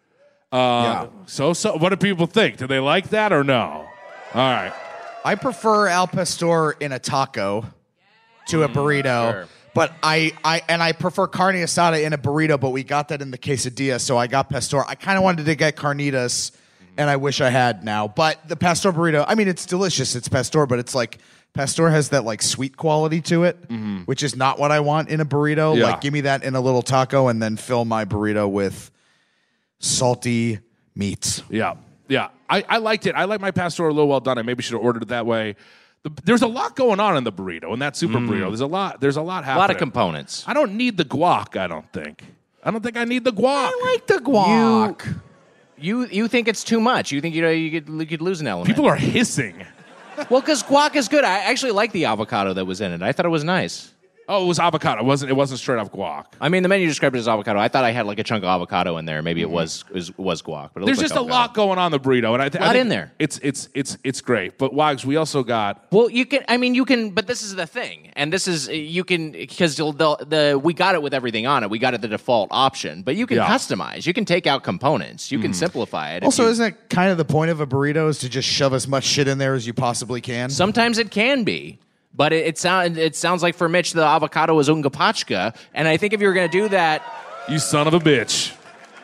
So what do people think? Do they like that or no? All right. I prefer Al Pastor in a taco to a burrito. Sure. But I prefer carne asada in a burrito, but we got that in the quesadilla, so I got Pastor. I kind of wanted to get carnitas, and I wish I had now. But the Pastor burrito, I mean, it's delicious. It's Pastor, but it's like Pastor has that like sweet quality to it, which is not what I want in a burrito. Yeah. Like, give me that in a little taco, and then fill my burrito with salty meats. Yeah. I liked it. I like my Pastor a little well done. I maybe should have ordered it that way. There's a lot going on in the burrito, in that super burrito. There's a lot happening. A lot of components. I don't need the guac, I don't think I need the guac. I like the guac. You think it's too much. You think you could lose an element. People are hissing. Well, because guac is good. I actually like the avocado that was in it. I thought it was nice. Oh, it was avocado. It wasn't straight up guac. I mean, the menu described it as avocado. I thought I had like a chunk of avocado in there. Maybe it was guac. But there's just a lot going on the burrito, and I think in there. It's great. But Wags, we also got. Well, you can. But this is the thing, and this is you can because we got it with everything on it. We got it the default option, but you can customize. You can take out components. You can simplify it. Also, isn't it kind of the point of a burrito is to just shove as much shit in there as you possibly can? Sometimes it can be. But it sounds like for Mitch, the avocado is unga pachka. And I think if you're going to do that... You son of a bitch.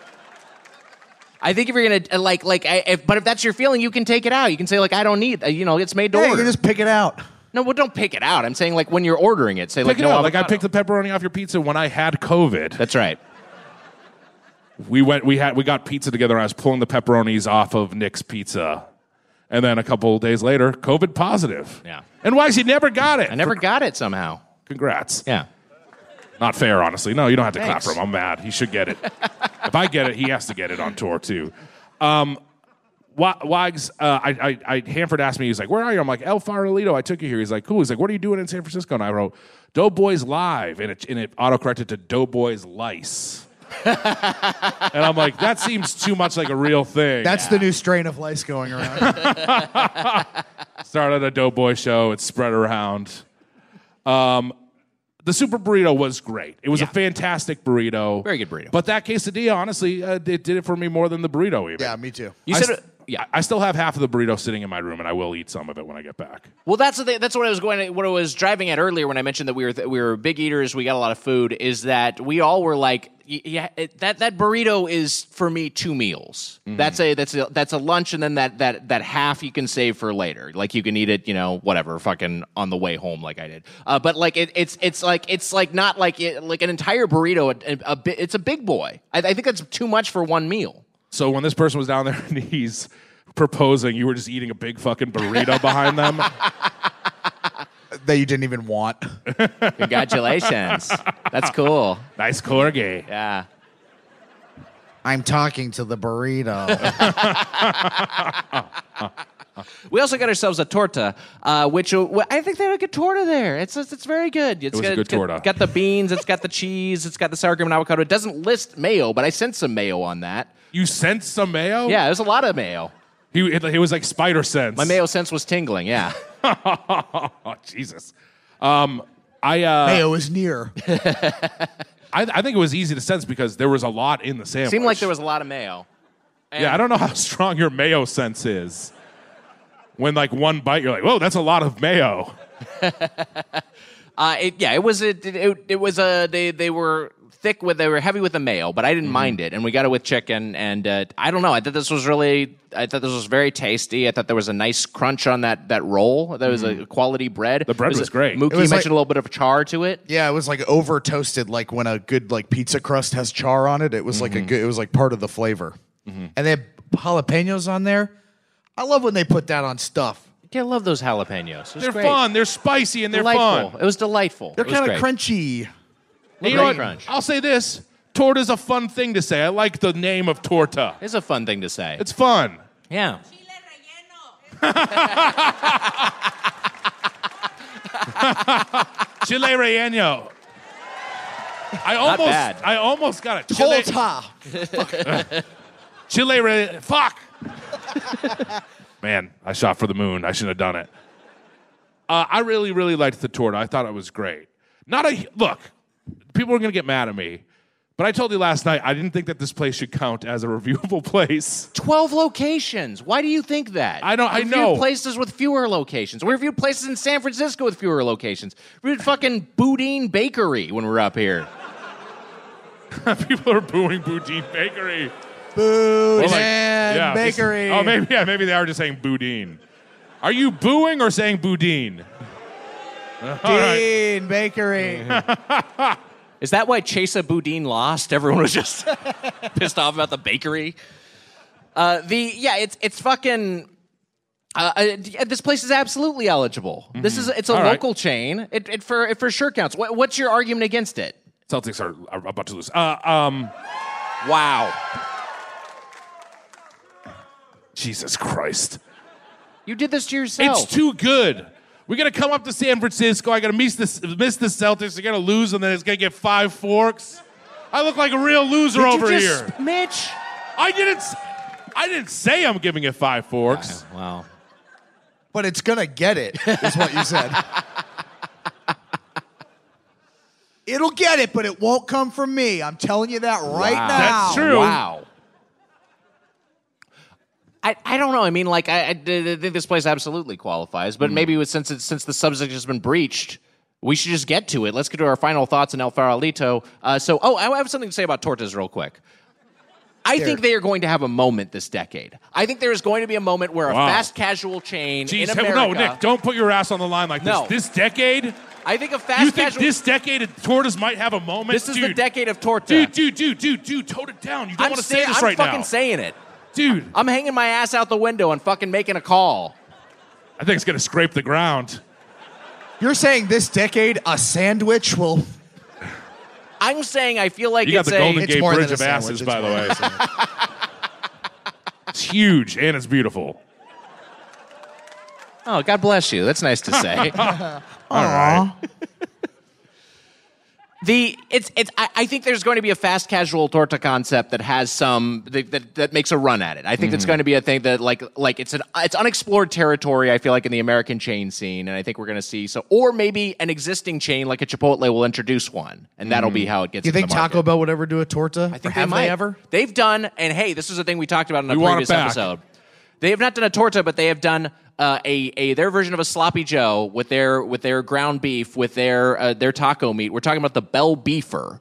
I think if you're going to, but if that's your feeling, you can take it out. You can say, like, I don't need, it's made to order. You can just pick it out. No, well, don't pick it out. I'm saying, like, when you're ordering it, say, pick it out. Like, I picked the pepperoni off your pizza when I had COVID. That's right. We got pizza together, and I was pulling the pepperonis off of Nick's pizza. And then a couple days later, COVID positive. Yeah. And why he never got it? I never got it somehow. Congrats. Yeah. Not fair, honestly. No, you don't have to clap for him. I'm mad. He should get it. If I get it, he has to get it on tour, too. Wags, Hanford asked me, he's like, where are you? I'm like, El Farolito, I took you here. He's like, cool. He's like, what are you doing in San Francisco? And I wrote, Doughboys Live. And it autocorrected to Doughboys Lice. And I'm like, that seems too much like a real thing. That's the new strain of lice going around. Started a Doughboy show. It spread around. The Super Burrito was great. It was a fantastic burrito. Very good burrito. But that quesadilla, honestly, it did it for me more than the burrito even. Yeah, me too. You said I still have half of the burrito sitting in my room, and I will eat some of it when I get back. Well, that's the thing. That's what I was driving at earlier when I mentioned that we were big eaters. We got a lot of food. Is that we all were like, that burrito is for me 2 meals. Mm-hmm. That's a lunch, and then that half you can save for later. Like you can eat it, whatever, fucking on the way home, like I did. But like it's like not like an entire burrito. It's a big boy. I think that's too much for one meal. So when this person was down there and he's proposing, you were just eating a big fucking burrito behind them? That you didn't even want. Congratulations. That's cool. Nice corgi. Yeah. I'm talking to the burrito. We also got ourselves a torta, which I think they have a good torta there. It's very good. It was a good torta. It's got the beans, it's got the cheese, it's got the sour cream and avocado. It doesn't list mayo, but I sent some mayo on that. You sent some mayo? Yeah, there's a lot of mayo. He was like spider sense. My mayo sense was tingling, yeah. Oh, Jesus. Mayo is near. I think it was easy to sense because there was a lot in the sandwich. Seemed like there was a lot of mayo. Yeah, I don't know how strong your mayo sense is. When like one bite, you're like, whoa, that's a lot of mayo. They were thick they were heavy with the mayo, but I didn't mind it, and we got it with chicken, and I don't know. I thought this was very tasty. I thought there was a nice crunch on that roll. There was a quality bread. The bread was great. Mookie mentioned a little bit of char to it. Yeah, it was like over toasted, like when a good like pizza crust has char on it. It was like it was like part of the flavor. Mm-hmm. And they have jalapenos on there. I love when they put that on stuff. I love those jalapenos. They're fun. They're spicy and they're fun. It was delightful. They're kind of crunchy. You know what? I'll say this. Torta's a fun thing to say. I like the name of torta. It's a fun thing to say. It's fun. Yeah. Chile relleno. I almost got it. Chile relleno. Fuck. Man, I shot for the moon. I shouldn't have done it. I really, really liked the torta. I thought it was great. Look, people are going to get mad at me, but I told you last night I didn't think that this place should count as a reviewable place. 12 locations. Why do you think that? I know. We reviewed places with fewer locations. We reviewed places in San Francisco with fewer locations. We reviewed fucking Boudin Bakery when we were up here. People are booing Boudin Bakery. Boudin Bakery. Maybe they are just saying Boudin. Are you booing or saying Boudin? Dean Bakery. Is that why Chesa Boudin lost? Everyone was just pissed off about the bakery. It's fucking. This place is absolutely eligible. Mm-hmm. It's a local chain. It for sure counts. What's your argument against it? Celtics are about to lose. Wow. Jesus Christ. You did this to yourself. It's too good. We got to come up to San Francisco. I got to miss the Celtics. They're going to lose, and then it's going to get 5 forks. I look like a real loser over here. Mitch. I didn't say I'm giving it 5 forks. Wow. But it's going to get it, is what you said. It'll get it, but it won't come from me. I'm telling you that right now. That's true. Wow. I don't know. I mean, like, I think this place absolutely qualifies, but maybe since the subject has been breached, we should just get to it. Let's get to our final thoughts on El Farolito. I have something to say about tortas real quick. I think they are going to have a moment this decade. I think there is going to be a moment where a fast casual chain in America... No, Nick, don't put your ass on the line like this. No. This decade... I think a fast You think casual... this decade of tortas might have a moment? This is the decade of torta. Dude, tone it down. You don't want to say this right now. I'm fucking saying it. Dude. I'm hanging my ass out the window and fucking making a call. I think it's going to scrape the ground. You're saying this decade a sandwich will... I'm saying I feel like you got the Golden Gate more Bridge than of a sandwich. Asses, by the way. It's huge, and it's beautiful. Oh, God bless you. That's nice to say. All right. I think there's going to be a fast casual torta concept that has some that makes a run at it. I think that's going to be a thing that like it's unexplored territory. I feel like in the American chain scene, and I think we're going to see or maybe an existing chain like a Chipotle will introduce one, and that'll be how it gets. You think into the market. Taco Bell would ever do a torta? I think have they ever? They've done, and hey, this is a thing we talked about in a We want previous it back. episode. They have not done a torta, but they have done their version of a sloppy Joe with their ground beef, with their taco meat. We're talking about the Bell Beefer.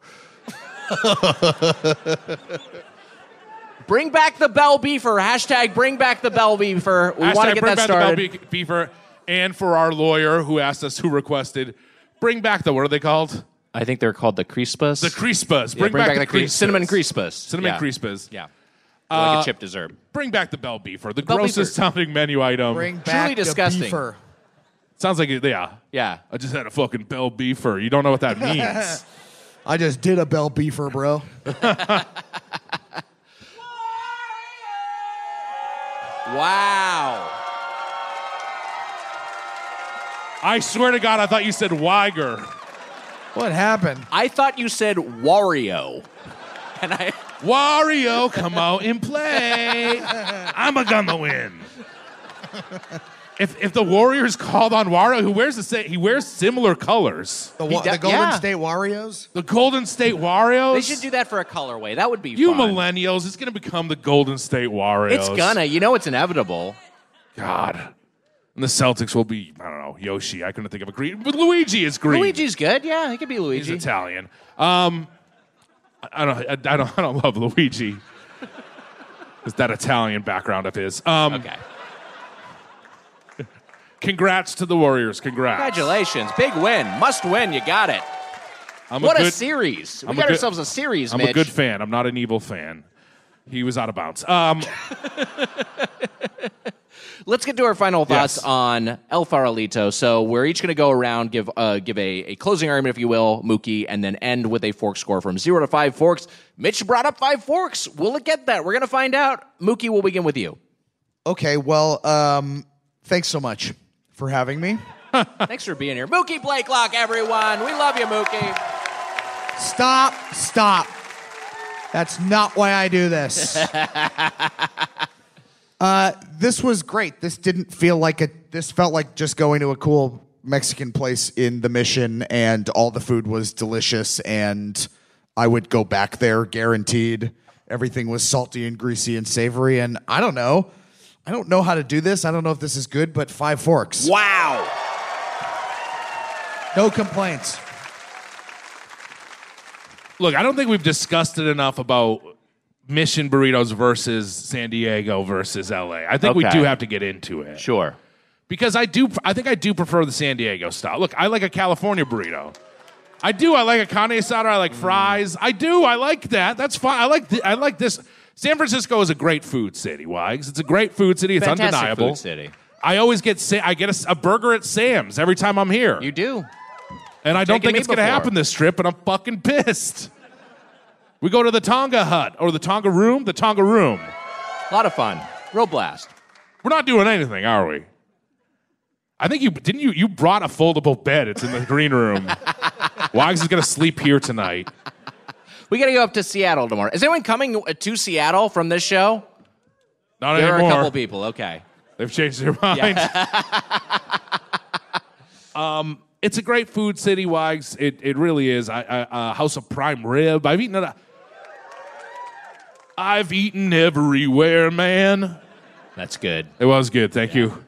Bring back the Bell Beefer. Hashtag bring back the Bell Beefer. We want to get that started. Bring back the Bell Beefer. And for our lawyer who asked us, who requested, bring back what are they called? I think they're called the Crispas. The Crispas. Yeah, Bring back the Crispas. Cinnamon Crispas. Cinnamon Crispas. Yeah. Like a chip dessert. Bring back the Bell Beefer. The Bell grossest Beefer. sounding menu item. Bring Truly back disgusting. the beefer. Sounds like yeah. Yeah. I just had a fucking Bell Beefer. You don't know what that means. I just did a Bell Beefer, bro. Wow. I swear to God, I thought you said Weiger. What happened? I thought you said Wario. And Wario, come out and play. I'm gonna win. If the Warriors called on Wario, he wears similar colors. The Golden State Warriors? The Golden State Warriors? They should do that for a colorway. That would be You fun. millennials, it's going to become the Golden State Warriors. It's gonna. You know it's inevitable. God. And the Celtics will be, I don't know, Yoshi. I couldn't think of a green. But Luigi is green. Luigi's good. Yeah, he could be Luigi. He's Italian. I don't love Luigi. It's that Italian background of his. Okay. Congrats to the Warriors. Congrats. Congratulations. Big win. Must win. You got it. What a series. We got ourselves a series, I'm Mitch. a good fan. I'm not an evil fan. He was out of bounds. Let's get to our final thoughts on El Farolito. So we're each going to go around, give a closing argument, if you will, Mookie, and then end with a fork score from 0 to 5 forks. Mitch brought up 5 forks. Will it get that? We're going to find out. Mookie, we'll begin with you. Okay, well, thanks so much for having me. Thanks for being here. Mookie Blakelock, everyone. We love you, Mookie. Stop. That's not why I do this. This was great. This didn't feel like this felt like just going to a cool Mexican place in the Mission, and all the food was delicious, and I would go back there guaranteed. Everything was salty and greasy and savory, and I don't know how to do this. I don't know if this is good, but 5 forks. Wow. No complaints. Look, I don't think we've discussed it enough about Mission Burritos versus San Diego versus LA. I think we do have to get into it. Sure. Because I think I do prefer the San Diego style. Look, I like a California burrito. I do. I like a carne asada. I like fries. I do. I like that. That's fine. I like this. San Francisco is a great food city, Wags. It's a great food city. It's Fantastic undeniable. food city. I always get a burger at Sam's every time I'm here. You do. And I don't Taken think me it's going to before. happen this trip, and I'm fucking pissed. We go to the Tonga Hut, or the Tonga Room. The Tonga Room. A lot of fun. Real blast. We're not doing anything, are we? I think you brought a foldable bed. It's in the green room. Wags is going to sleep here tonight. We got to go up to Seattle tomorrow. Is anyone coming to Seattle from this show? Not there anymore. There are a couple people. Okay. They've changed their mind. Yeah. It's a great food city, Wags. It really is. House of Prime Rib. I've eaten everywhere, man. That's good. It was good. Thank you.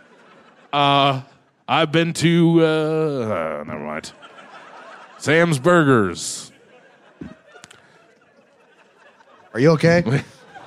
I've been to never mind. Sam's Burgers. Are you okay?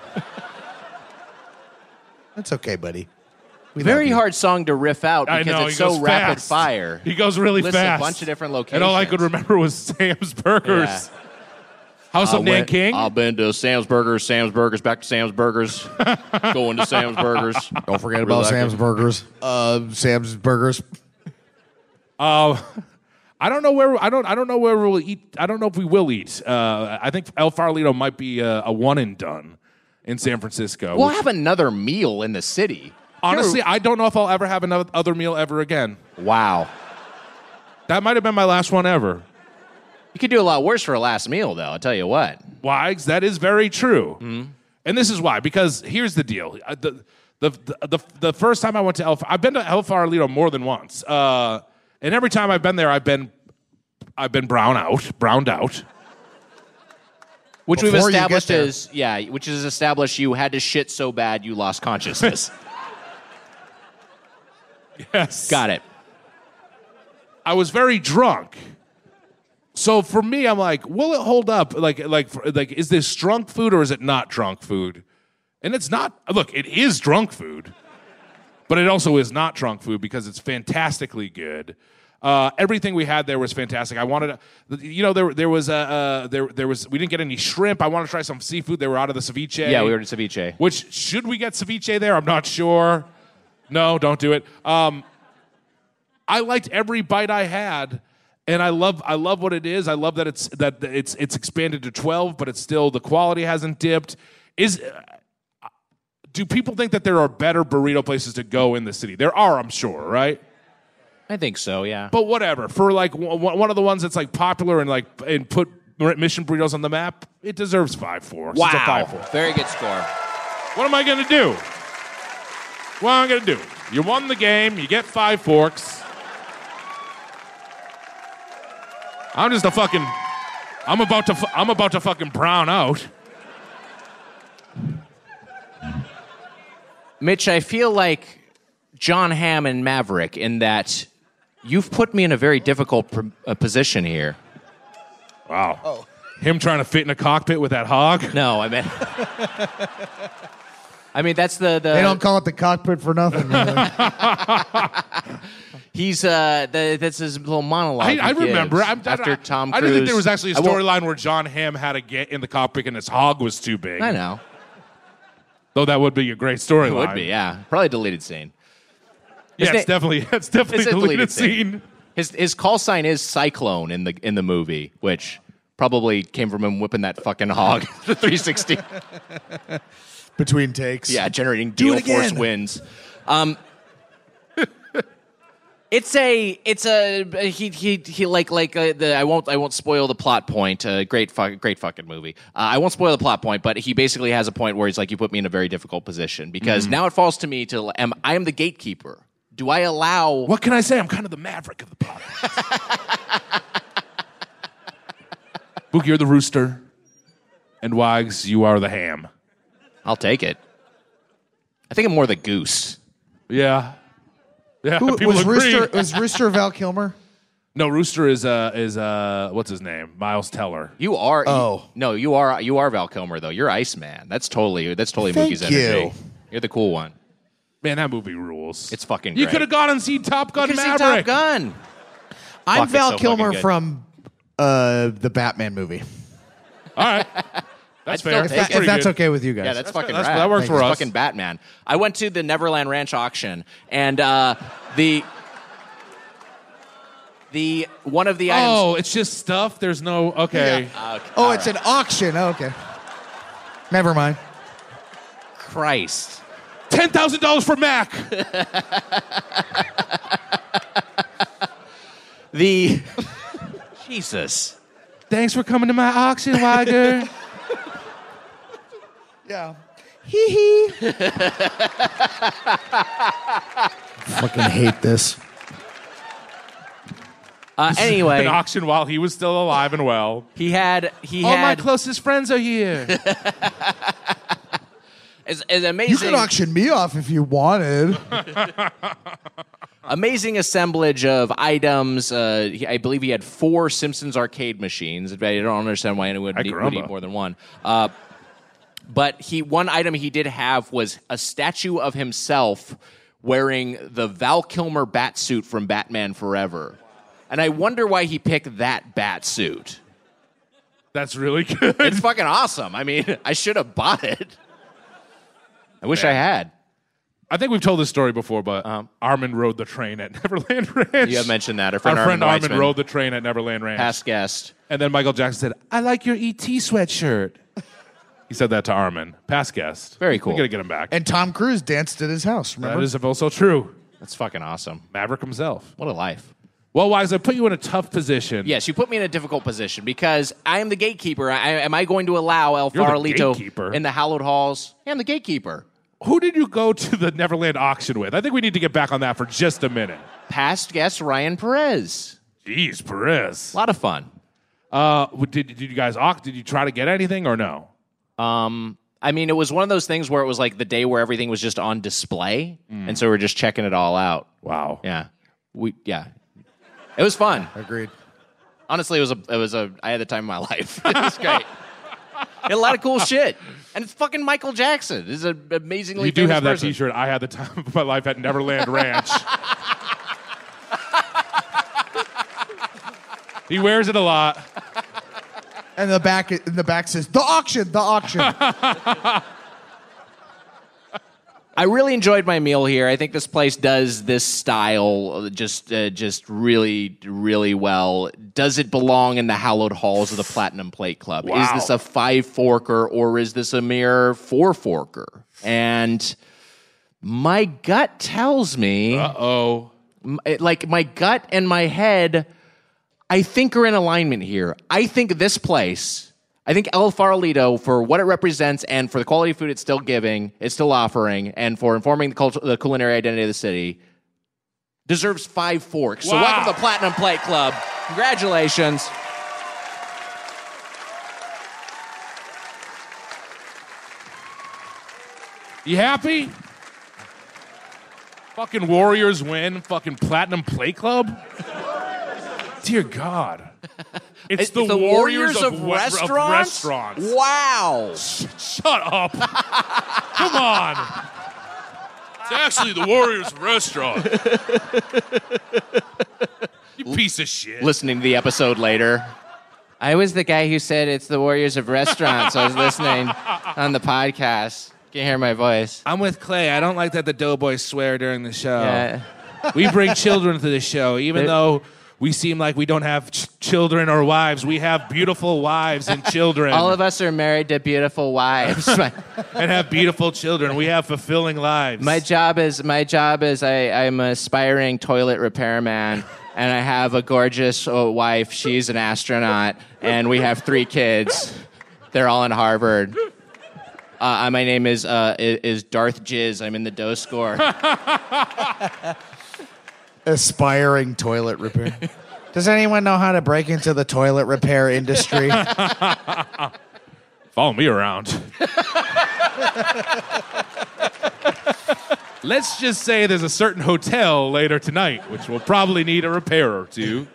That's okay, buddy. Very hard song to riff out because I know, it's so rapid fire. He goes really Lists fast. a bunch of different locations. And all I could remember was Sam's Burgers. Yeah. House of Nanking. I've been to Sam's Burgers, back to Sam's Burgers, going to Sam's Burgers. Don't forget about Sam's Burgers. Sam's Burgers. I don't know where we'll eat. I don't know if we will eat. I think El Farolito might be a one and done in San Francisco. We'll have another meal in the city. Honestly, I don't know if I'll ever have another other meal ever again. Wow. That might have been my last one ever. You could do a lot worse for a last meal, though. I'll tell you what. Wags, that is very true. Mm-hmm. And this is why. Because here's the deal. The first time I went to I've been to El Farolito more than once. And every time I've been there, I've been browned out. Which Before we've established you which is established you had to shit so bad you lost consciousness. Yes. Got it. I was very drunk. So for me, I'm like, will it hold up? Like, is this drunk food or is it not drunk food? And it's not. Look, it is drunk food, but it also is not drunk food because it's fantastically good. Everything we had there was fantastic. I wanted to, there was we didn't get any shrimp. I wanted to try some seafood. They were out of the ceviche. Yeah, we ordered ceviche. Which, should we get ceviche there? I'm not sure. No, don't do it. I liked every bite I had, and I love what it is. I love that it's expanded to 12, but it's still, the quality hasn't dipped. Do people think that there are better burrito places to go in the city? There are, I'm sure, right? I think so, yeah. But whatever. For like one of the ones that's like popular and put Mission Burritos on the map, it deserves 5 forks. Wow. It's a 5 fork. Very good score. What am I going to do? What am I going to do? You won the game. You get 5 forks. I'm just I'm about to fucking brown out. Mitch, I feel like John Hamm and Maverick in that you've put me in a very difficult position here. Wow. Oh. Him trying to fit in a cockpit with that hog? No, I mean that's the They don't call it the cockpit for nothing. He's that's his little monologue. I remember. After Tom Cruise. I didn't think there was actually a storyline where John Hamm had to get in the cockpit and his hog was too big. I know. Though that would be a great storyline. It would be, yeah. Probably a deleted scene. Yeah, it's definitely a deleted scene. His call sign is Cyclone in the movie, which probably came from him whipping that fucking hog the 360 between takes. Yeah, generating gale force winds. I won't spoil the plot point. Great fucking movie. I won't spoil the plot point, but he basically has a point where he's like, you put me in a very difficult position because now it falls to me I am the gatekeeper. Do I allow? What can I say? I'm kind of the Maverick of the podcast. Book, you're the rooster, and Wags, you are the ham. I'll take it. I think I'm more the goose. Yeah. Yeah, Who, people agree. Was Rooster Val Kilmer? No, Rooster is what's his name? Miles Teller. You are. You are Val Kilmer though. You're Iceman. That's totally Mookie's energy. You're the cool one. Man, that movie rules. It's fucking great. You could have gone and seen Top Gun Maverick. Top Gun. I'm Val Kilmer from the Batman movie. All right. That's fair. If that's okay with you guys. Yeah, that's fucking rad. rad. That works for us. Fucking Batman. I went to the Neverland Ranch auction, and one of the items. Oh, it's just stuff? There's no... Okay. Yeah. Oh, it's an auction. Oh, okay. Never mind. Christ. $10,000 for Mac. Jesus. Thanks for coming to my auction, Weiger. Yeah. Hee hee. Fucking hate this. Anyway, An auction while he was still alive and well. he had All my closest friends are here. is You amazing. could auction me off if you wanted. Amazing assemblage of items. I believe he had 4 Simpsons arcade machines. I don't understand why anyone would need more than one. But one item he did have was a statue of himself wearing the Val Kilmer bat suit from Batman Forever. And I wonder why he picked that bat suit. That's really good. It's fucking awesome. I mean, I should have bought it. I wish I had. I think we've told this story before, but Armin rode the train at Neverland Ranch. You have mentioned that. Our friend Armin Armin rode the train at Neverland Ranch. Past guest. And then Michael Jackson said, I like your E.T. sweatshirt. He said that to Armin. Past guest. Very cool. We got to get him back. And Tom Cruise danced at his house, remember? That is also true. That's fucking awesome. Maverick himself. What a life. Well, Wise, I put you in a tough position. Yes, you put me in a difficult position because I am the gatekeeper. Am I going to allow El You're the Farolito gatekeeper. in the hallowed halls? Yeah, I'm the gatekeeper. Who did you go to the Neverland auction with? I think we need to get back on that for just a minute. Past guest Ryan Perez. Jeez, Perez. A lot of fun. Did you guys did you try to get anything or no? I mean, it was one of those things where it was like the day where everything was just on display, and so we're just checking it all out. Wow. Yeah. It was fun. Agreed. Honestly, I had the time of my life. It was great. Had a lot of cool shit. And it's fucking Michael Jackson. This is an amazingly You do famous have that person. T-shirt. I had the time of my life at Neverland Ranch. He wears it a lot. And in the back says, the auction. I really enjoyed my meal here. I think this place does this style just really, really well. Does it belong in the hallowed halls of the Platinum Plate Club? Wow. Is this a 5-forker or is this a mere 4-forker? And my gut tells me... Uh-oh. Like, my gut and my head, I think, are in alignment here. I think this place... I think El Farolito, for what it represents and for the quality of food it's still giving, it's still offering, and for informing the culinary identity of the city, deserves 5 forks. So welcome to the Platinum Plate Club. Congratulations. You happy? Fucking Warriors win. Fucking Platinum Plate Club? Dear God. It's the Warriors of restaurants? Wow. Shut up. Come on. It's actually the Warriors of restaurants. You piece of shit. Listening to the episode later. I was the guy who said it's the Warriors of restaurants. I was listening on the podcast. Can you hear my voice? I'm with Clay. I don't like that the Doughboys swear during the show. Yeah. We bring children to the show, even though we seem like we don't have children or wives. We have beautiful wives and children. All of us are married to beautiful wives. And have beautiful children. We have fulfilling lives. My job is I'm an aspiring toilet repairman, and I have a gorgeous wife. She's an astronaut, and we have 3 kids. They're all in Harvard. My name is Darth Jizz. I'm in the Doe Score. Aspiring toilet repair. Does anyone know how to break into the toilet repair industry? Follow me around. Let's just say there's a certain hotel later tonight, which will probably need a repair or two.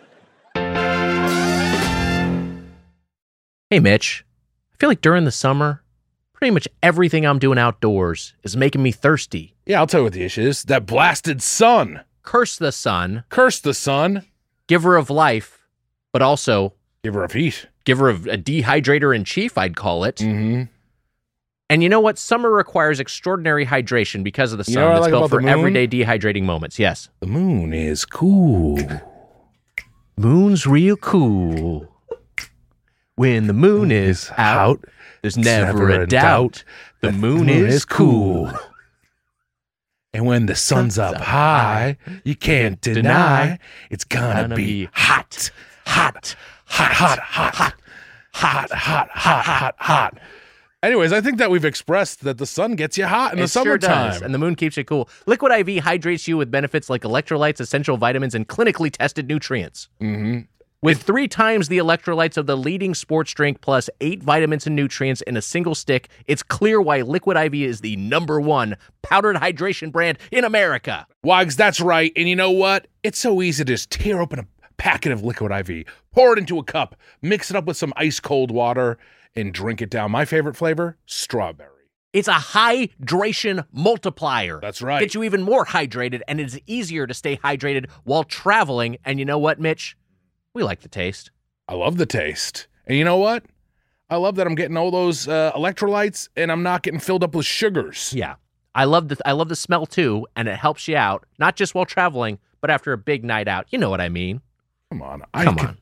Hey, Mitch. I feel like during the summer, pretty much everything I'm doing outdoors is making me thirsty. Yeah, I'll tell you what the issue is. That blasted sun. Curse the sun. Curse the sun. Giver of life, but also... Giver of heat. Giver of a dehydrator in chief, I'd call it. Mm-hmm. And you know what? Summer requires extraordinary hydration because of the sun. You know what I that's like built about for the moon? everyday dehydrating moments. Yes. The moon is cool. Moon's real cool. When the moon is out, there's never a doubt. The moon is cool. And when the sun's up high, you can't deny it's gonna be hot, hot, hot, hot, hot, hot, hot, hot, hot, hot, hot. Anyways, I think that we've expressed that the sun gets you hot in the summertime. Does, and the moon keeps you cool. Liquid IV hydrates you with benefits like electrolytes, essential vitamins, and clinically tested nutrients. Mm-hmm. With 3 times the electrolytes of the leading sports drink plus 8 vitamins and nutrients in a single stick, it's clear why Liquid IV is the #1 powdered hydration brand in America. Wags, that's right. And you know what? It's so easy to just tear open a packet of Liquid IV, pour it into a cup, mix it up with some ice cold water, and drink it down. My favorite flavor, strawberry. It's a hydration multiplier. That's right. Gets you even more hydrated, and it's easier to stay hydrated while traveling. And you know what, Mitch? We like the taste. I love the taste. And you know what? I love that I'm getting all those electrolytes, and I'm not getting filled up with sugars. Yeah. I love the smell, too, and it helps you out, not just while traveling, but after a big night out. You know what I mean. Come on. Come on.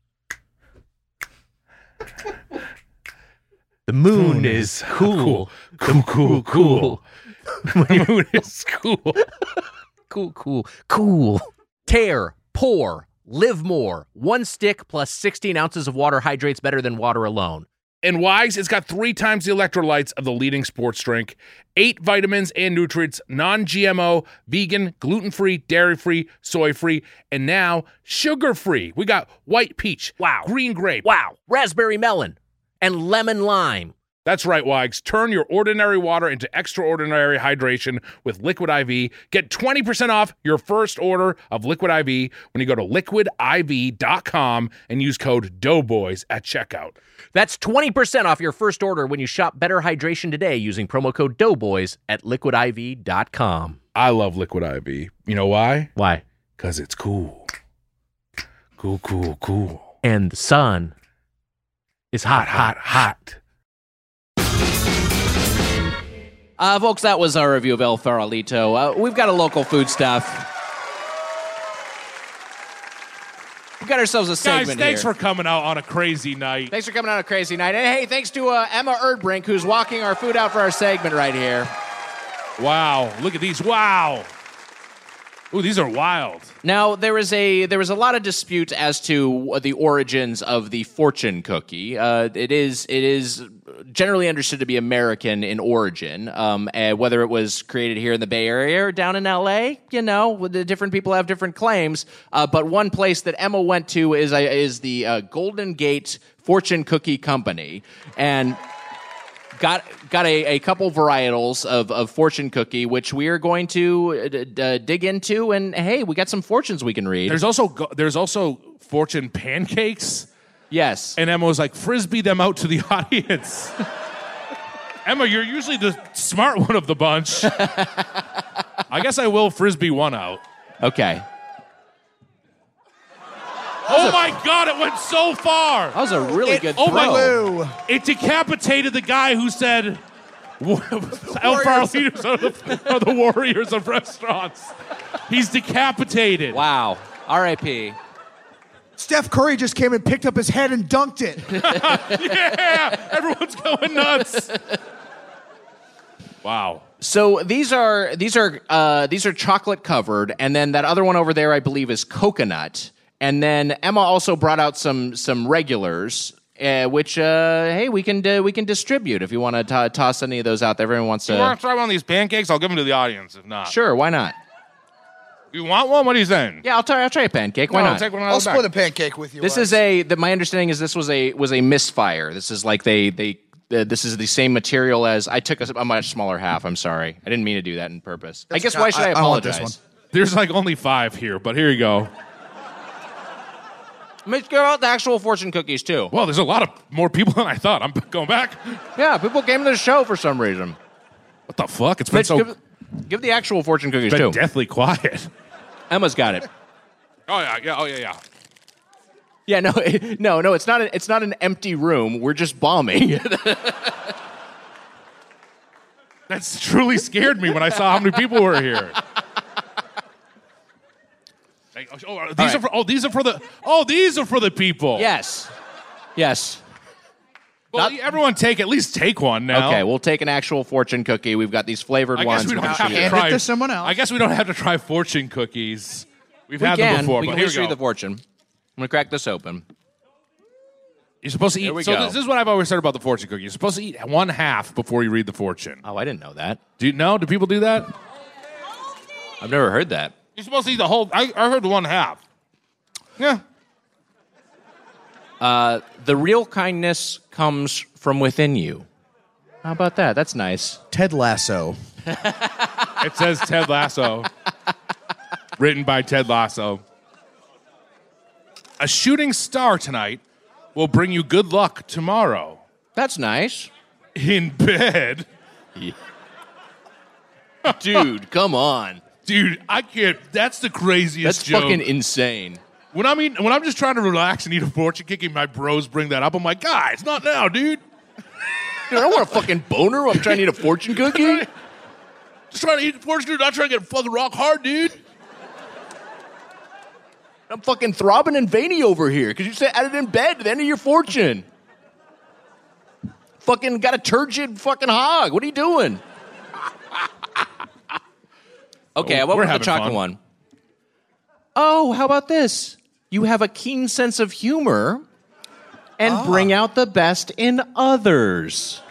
The moon is cool. Cool. The moon is cool. Cool. Tear, pour, live more. 1 stick plus 16 ounces of water hydrates better than water alone. And Wags, it's got 3 times the electrolytes of the leading sports drink, 8 vitamins and nutrients, non-GMO, vegan, gluten-free, dairy-free, soy-free, and now sugar-free. We got white peach, green grape, raspberry melon, and lemon lime. That's right, Wags. Turn your ordinary water into extraordinary hydration with Liquid IV. Get 20% off your first order of Liquid IV when you go to liquidiv.com and use code Doughboys at checkout. That's 20% off your first order when you shop Better Hydration today using promo code Doughboys at liquidiv.com. I love Liquid IV. You know why? Why? Because it's cool. Cool. And the sun is hot. Folks, that was our review of El Farolito. We've got a local food stuff. We've got ourselves a segment Guys, thanks here. for coming out on a crazy night. Thanks for coming on a crazy night. And hey, thanks to Emma Erdbrink, who's walking our food out for our segment right here. Wow, look at these. Wow. Ooh, these are wild. Now, there was a lot of dispute as to the origins of the fortune cookie. It is generally understood to be American in origin, and whether it was created here in the Bay Area or down in L.A., the different people have different claims. But one place that Emma went to is the Golden Gate Fortune Cookie Company, and got a couple varietals of fortune cookie, which we are going to dig into. And hey, we got some fortunes we can read. There's also fortune pancakes. Yes. And Emma was like, frisbee them out to the audience. Emma, you're usually the smart one of the bunch. I guess I will frisbee one out. Okay. Oh my God, it went so far. That was a really good throw. Oh my It decapitated the guy who said El Farolitos are the warriors of restaurants. He's decapitated. Wow. R.I.P. Steph Curry just came and picked up his head and dunked it. Yeah, everyone's going nuts. Wow. So these are chocolate covered, and then that other one over there, I believe, is coconut. And then Emma also brought out some regulars, which hey, we can distribute if you want to toss any of those out there. Everyone wants to. You want to try one of these pancakes? I'll give them to the audience. If not, Sure, why not? You want one? What are you saying? Yeah, I'll try a pancake. Why not? Take one out I'll of the split back. a pancake with you. This is my understanding is this was a misfire. This is like this is the same material as I took a much smaller half. I'm sorry, I didn't mean to do that on purpose. I guess why should I apologize? I want this one. There's like only 5 here, but here you go. Let's give out the actual fortune cookies too. Well, there's a lot of more people than I thought. I'm going back. Yeah, people came to the show for some reason. What the fuck? It's been Mitch, give the actual fortune cookies too. deathly quiet. Emma's got it. Oh yeah. Yeah, no, it's not. It's not an empty room. We're just bombing. That's truly scared me when I saw how many people were here. These are for the people. Yes. Well, everyone at least take one now. Okay, we'll take an actual fortune cookie. We've got these flavored I ones. guess we don't We'll have show to you. try it to someone else. I guess we don't have to try fortune cookies. We've We had can. them before, We but can here show we you go. the fortune. I'm going to crack this open. You're supposed to There eat. we So go. this is what I've always heard about the fortune cookie. You're supposed to eat one half before you read the fortune. Oh, I didn't know that. Do you know? Do people do that? I've never heard that. You're supposed to eat the whole. I heard the one half. Yeah. The real kindness comes from within you. How about that? That's nice. Ted Lasso. It says Ted Lasso. Written by Ted Lasso. A shooting star tonight will bring you good luck tomorrow. That's nice. In bed. Dude, come on. Dude, I can't. That's the craziest That's joke. fucking insane. When I'm just trying to relax and eat a fortune cookie, my bros bring that up. I'm like, guys, not now, dude. Dude, I don't want a fucking boner while I'm trying to eat a fortune cookie. Just trying to eat a fortune cookie, not trying to get fucking rock hard, dude. I'm fucking throbbing and veiny over here because you said add it in bed at the end of your fortune. Fucking got a turgid fucking hog. What are you doing? Okay, what we're about the having chocolate fun. one? Oh, how about this? You have a keen sense of humor and bring out the best in others.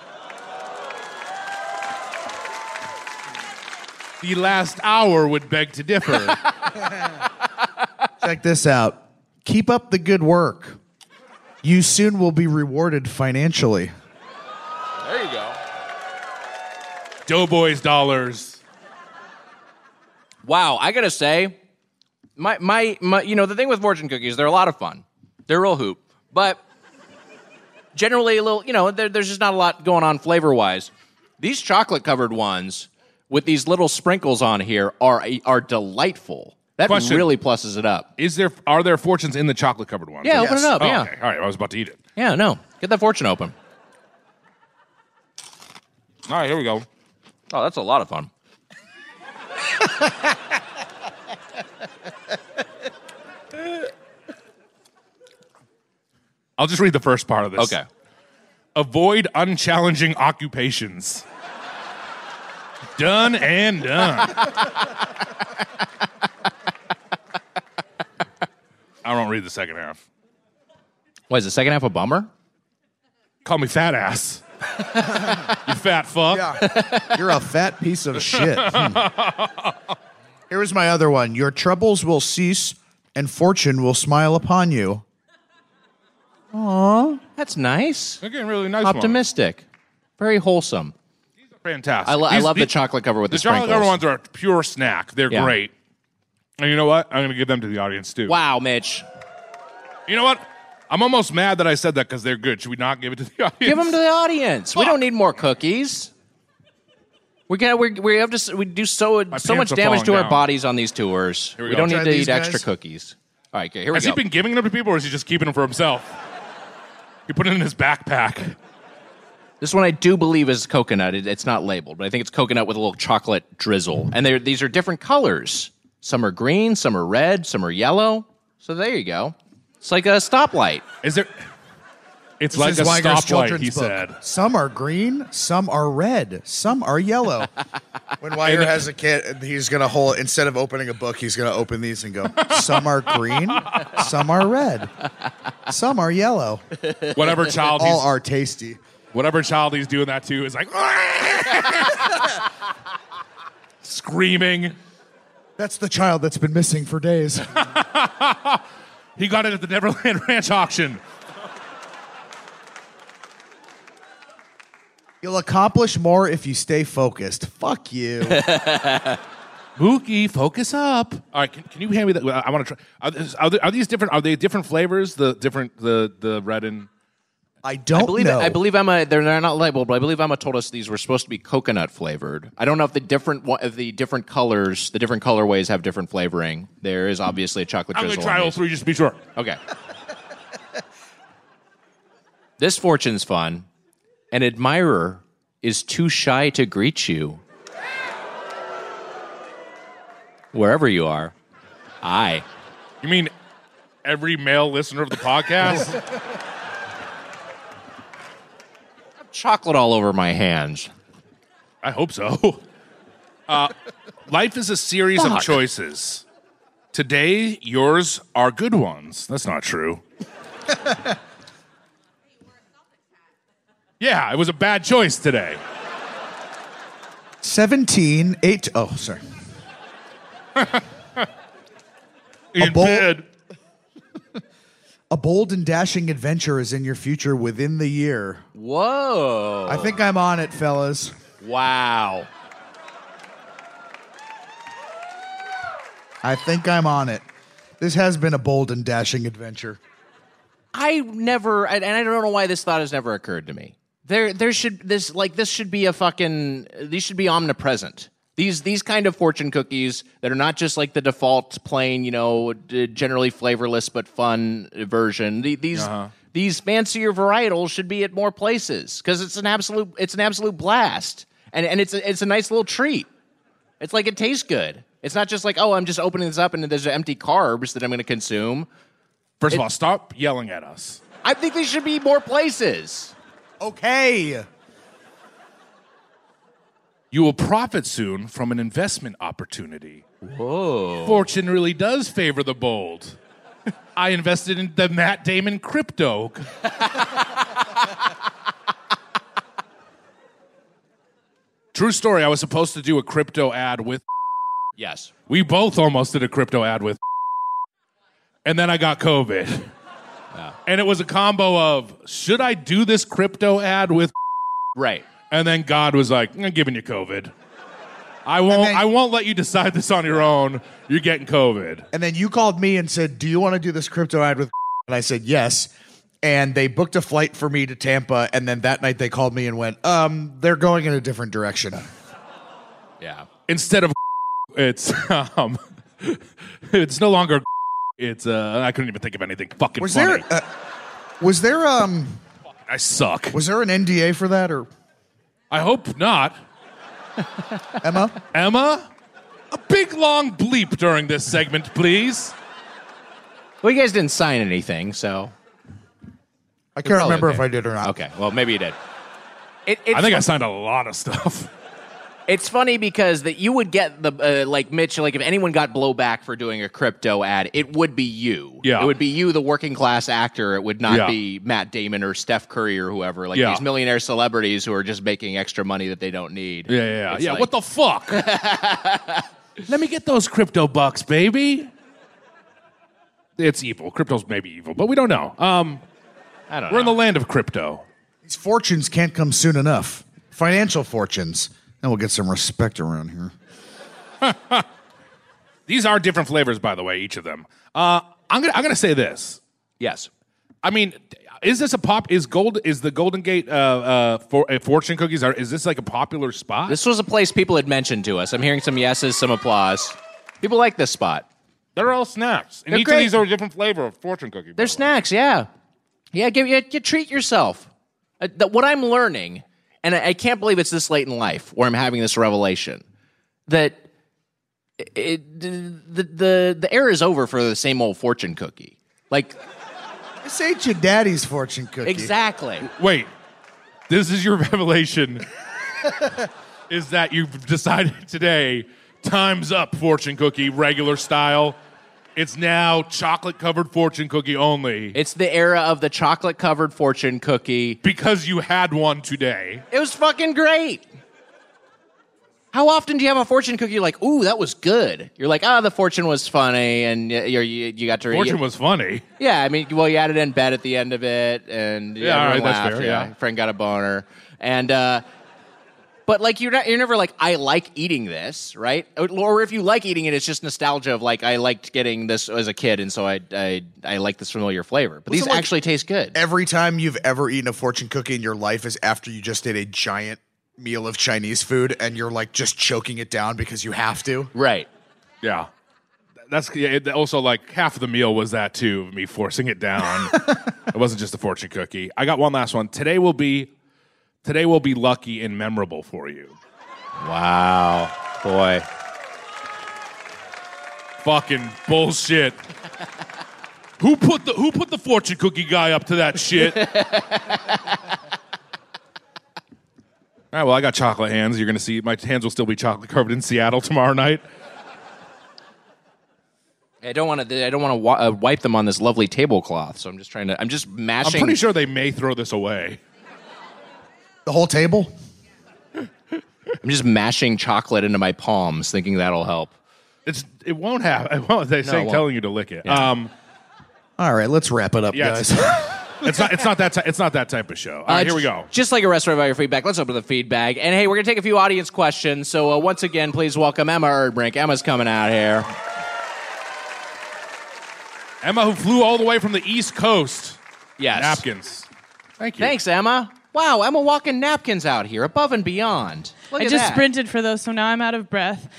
The last hour would beg to differ. Check this out. Keep up the good work. You soon will be rewarded financially. There you go. Doughboys dollars. Wow, I gotta say, my you know, the thing with fortune cookies, they're a lot of fun. They're real hoop, but generally a little, you know, there's just not a lot going on flavor wise. These chocolate covered ones with these little sprinkles on here are delightful. That Question. really pluses it up. Are there fortunes in the chocolate covered ones? Yeah, open it up. Oh, Yeah, okay. All right, I was about to eat it. yeah, no, get that fortune open. All right, here we go. Oh, that's a lot of fun. I'll just read the first part of this. Okay. Avoid unchallenging occupations. Done and done. I don't read the second half. What is the second half a bummer? Call me fat ass. You fat fuck. Yeah. You're a fat piece of shit. Here was my other one. Your troubles will cease and fortune will smile upon you. Aw, that's nice. They're getting really nice. Optimistic. Very wholesome. Ones. Fantastic. I love the chocolate cover with the chocolate sprinkles. cover ones are a pure snack. They're Yeah. great. And you know what? I'm going to give them to the audience too. Wow, Mitch. You know what? I'm almost mad that I said that because they're good. Should we not give it to the audience? Give them to the audience. We Fuck. don't need more cookies. We do so much pants are damage to falling our down. bodies on these tours. Here we We go. don't need Try to these eat extra guys. cookies. All right, okay, here we Has go. he been giving them to people or is he just keeping them for himself? He put it in his backpack. This one I do believe is coconut. It's not labeled, but I think it's coconut with a little chocolate drizzle. And these are different colors. Some are green, some are red, some are yellow. So there you go. It's like a stoplight. Is there? It's This like is a Weiger's stoplight, children's he book. said. Some are green, some are red, some are yellow. When Weiger has a kid, he's going to hold, instead of opening a book, he's going to open these and go, some are green, some are red, some are yellow. Whatever child All he's, are tasty. whatever child he's doing that to is like screaming. That's the child that's been missing for days. He got it at the Neverland Ranch auction. You'll accomplish more if you stay focused. Fuck you. Mookie, focus up. All right, can you hand me that? I want to try. Are these different? Are they different flavors? The red and I don't know. I believe Emma. They're not labeled, but I believe Emma told us these were supposed to be coconut flavored. I don't know if the different colors, the different colorways have different flavoring. There is obviously a chocolate I'm drizzle. going to try on all these. three just to be sure. Okay. This fortune's fun. An admirer is too shy to greet you. Wherever you are. Aye. You mean every male listener of the podcast? chocolate all over my hands. I hope so. Life is a series of choices. Today, yours are good ones. That's not true. Yeah, it was a bad choice today. 17, 8. Oh, sorry. In bed. A bold and dashing adventure is in your future within the year. Whoa. I think I'm on it, fellas. Wow. I think I'm on it. This has been a bold and dashing adventure. I never, and I don't know why this thought has never occurred to me. This should be these should be omnipresent. These kind of fortune cookies that are not just like the default plain, generally flavorless but fun version. These fancier varietals should be at more places because it's an absolute blast, and it's a nice little treat. It's like it tastes good. It's not just like, oh, I'm just opening this up and there's empty carbs that I'm going to consume. First of all, stop yelling at us. I think they should be more places. Okay. You will profit soon from an investment opportunity. Whoa. Fortune really does favor the bold. I invested in the Matt Damon crypto. True story, I was supposed to do a crypto ad with. Yes. We both almost did a crypto ad with. And then I got COVID. Yeah. And it was a combo of, should I do this crypto ad with? Right. And then God was like, I'm giving you COVID. I won't let you decide this on your own. You're getting COVID. And then you called me and said, do you want to do this crypto ad with? And I said, yes. And they booked a flight for me to Tampa. And then that night they called me and went, they're going in a different direction. Yeah. Instead of it's it's no longer it's I couldn't even think of anything fucking funny. Was there I suck. Was there an NDA for that or? I hope not. Emma? A big long bleep during this segment, please. Well, you guys didn't sign anything, so I can't remember if I did or not. Okay, well, maybe you did. I think I signed a lot of stuff. It's funny because that you would get the like Mitch, like if anyone got blowback for doing a crypto ad, it would be you. Yeah. It would be you, the working class actor. It would not be Matt Damon or Steph Curry or whoever. Like these millionaire celebrities who are just making extra money that they don't need. Yeah. Like, what the fuck? Let me get those crypto bucks, baby. It's evil. Crypto's maybe evil, but we don't know. I don't know. We're in the land of crypto. These fortunes can't come soon enough. Financial fortunes. And we'll get some respect around here. These are different flavors, by the way, each of them. I'm gonna say this. Yes. I mean, is this is the Golden Gate fortune cookies? Is this like a popular spot? This was a place people had mentioned to us. I'm hearing some yeses, some applause. People like this spot. They're all snacks. And They're each great. of these are a different flavor of fortune cookie. They're snacks, yeah. Yeah, you treat yourself. What I'm learning, and I can't believe it's this late in life where I'm having this revelation, that the era is over for the same old fortune cookie. Like, this ain't your daddy's fortune cookie. Exactly. Wait, this is your revelation, is that you've decided today, time's up fortune cookie, regular style. It's now chocolate-covered fortune cookie only. It's the era of the chocolate-covered fortune cookie. Because you had one today. It was fucking great. How often do you have a fortune cookie you're like, ooh, that was good? You're like, the fortune was funny, and you got to... Fortune was funny? Yeah, I mean, well, you had it in bed at the end of it, and all right, laughed, that's fair, yeah. Friend got a boner. And... But like you're never like, I like eating this, right? Or if you like eating it, it's just nostalgia of like, I liked getting this as a kid, and so I like this familiar flavor. But these actually taste good. Every time you've ever eaten a fortune cookie in your life is after you just ate a giant meal of Chinese food, and you're like just choking it down because you have to. Right. Yeah. That's also like half of the meal was that too, me forcing it down. It wasn't just a fortune cookie. I got one last one. Today will be lucky and memorable for you. Wow. Boy. Fucking bullshit. Who put the fortune cookie guy up to that shit? All right, well, I got chocolate hands. You're going to see my hands will still be chocolate covered in Seattle tomorrow night. I don't want to wipe them on this lovely tablecloth, so I'm just mashing. I'm pretty sure they may throw this away. The whole table? I'm just mashing chocolate into my palms, thinking that'll help. It won't happen. They're telling you to lick it. Yeah. All right, let's wrap it up, guys. It's not that type of show. All right, here we go. Just like a restaurant about your feedback, let's open the feedback. And hey, we're gonna take a few audience questions. So once again, please welcome Emma Erdbrink. Emma's coming out here. Emma, who flew all the way from the East Coast. Yes. Napkins. Thank you. Thanks, Emma. Wow, Emma walking napkins out here, above and beyond. Look I at just that. sprinted for those, so now I'm out of breath.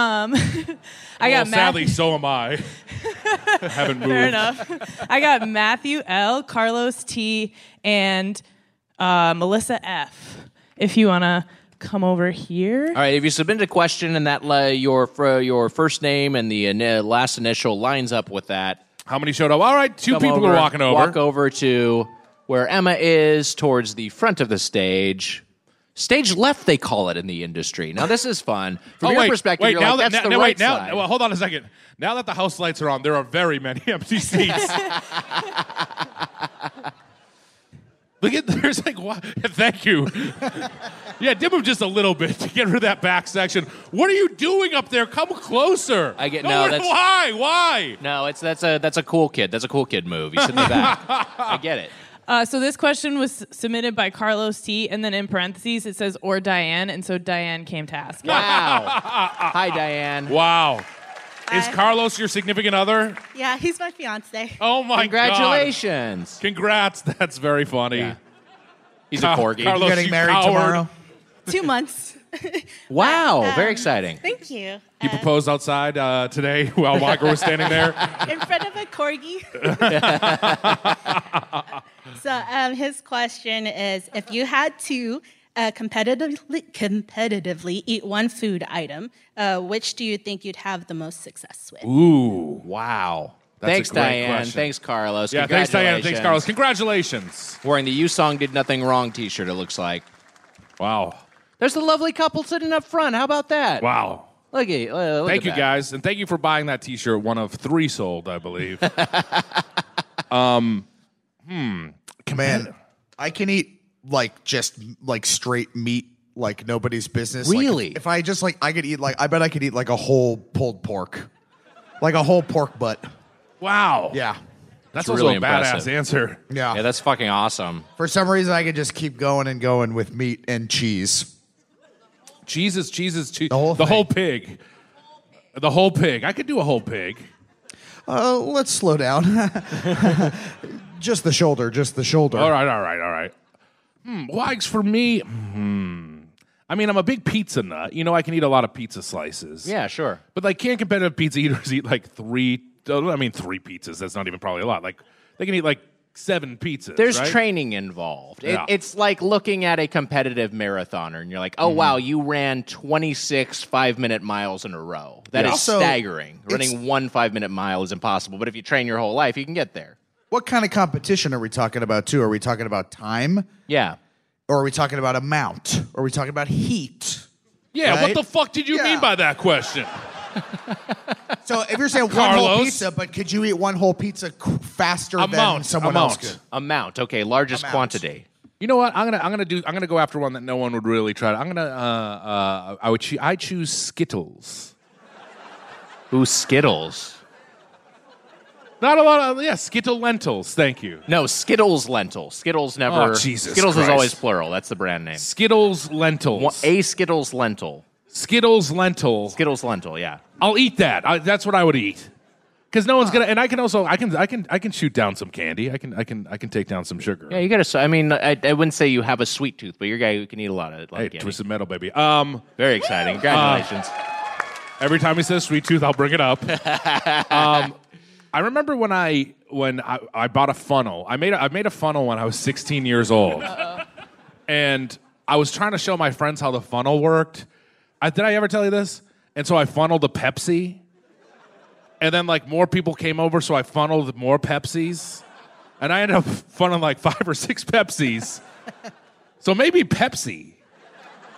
Sadly, so am I. Haven't moved. Fair enough. I got Matthew L, Carlos T, and Melissa F. If you want to come over here. All right, if you submit a question and that your first name and the last initial lines up with that. How many showed up? All right, two people are walking over. Walk over to where Emma is, towards the front of the stage. Stage left, they call it in the industry. Now, this is fun. From your perspective, you're like, that's the right side. Well, hold on a second. Now that the house lights are on, there are very many empty seats. Look at, there's like, what? Thank you. Yeah, dim them just a little bit to get rid of that back section. What are you doing up there? Come closer. Why? No, that's a cool kid. That's a cool kid move. You sit in the back. I get it. So this question was submitted by Carlos T, and then in parentheses it says, or Diane, and so Diane came to ask. Wow. Hi, Diane. Wow. Is Carlos your significant other? Yeah, he's my fiance. Oh, my Congratulations. God. Congrats. That's very funny. Yeah. He's a corgi. Carlos, getting married tomorrow? 2 months. Wow. Very exciting. Thank you. He proposed outside today while Walker was standing there. In front of a corgi. So his question is, if you had to competitively eat one food item, which do you think you'd have the most success with? Ooh. Wow. That's Thanks, Diane. Question. Thanks, Carlos. Yeah, thanks, Diane. Thanks, Carlos. Congratulations. Wearing the You Song Did Nothing Wrong t-shirt, it looks like. Wow. There's the lovely couple sitting up front. How about that? Wow. Look at Thank you, guys. And thank you for buying that t-shirt. One of 3 sold, I believe. Man, I can eat just straight meat like nobody's business. Really? If I just I could eat I bet I could eat a whole pulled pork. Like a whole pork butt. Wow. Yeah. That's really also a badass answer. Yeah. Yeah, that's fucking awesome. For some reason, I could just keep going and going with meat and cheese. Cheese. The whole pig. The whole pig. I could do a whole pig. Let's slow down. Just the shoulder. All right. Wags for me. I mean, I'm a big pizza nut. I can eat a lot of pizza slices. Yeah, sure. But can't competitive pizza eaters eat 3 pizzas. That's not even probably a lot. They can eat 7 pizzas. There's right? training involved. Yeah. It's like looking at a competitive marathoner, and you're like, oh, wow, you ran 26 5-minute miles in a row. That is Also, staggering. Running one 5-minute mile is impossible, but if you train your whole life, you can get there. What kind of competition are we talking about, too? Are we talking about time? Yeah. Or are we talking about amount? Or are we talking about heat? Yeah, right? What the fuck did you mean by that question? So if you're saying one Carlos? whole pizza, but could you eat one whole pizza faster than someone else could? Amount. Okay, largest quantity. You know what? I'm gonna go after one that no one would really try. I choose Skittles. Ooh, Skittles. Not a lot of Skittle lentils. Thank you. No, Skittles lentil. Skittles never. Oh, Jesus Skittles Christ. is always plural. That's the brand name. Skittles lentils. A Skittles lentil. Skittles lentil. Skittles lentil. Yeah. I'll eat that. That's what I would eat. Because no one's gonna. And I can also. I can shoot down some candy. I can take down some sugar. Yeah, you got to. I mean, I wouldn't say you have a sweet tooth, but you're a guy who can eat a lot of candy. Twisted Metal, baby. Very exciting. Congratulations. Every time he says sweet tooth, I'll bring it up. I remember when I bought a funnel. I made a funnel when I was 16 years old, and I was trying to show my friends how the funnel worked. Did I ever tell you this? And so I funneled a Pepsi, and then more people came over, so I funneled more Pepsis, and I ended up funneling 5 or 6 Pepsis. So maybe Pepsi.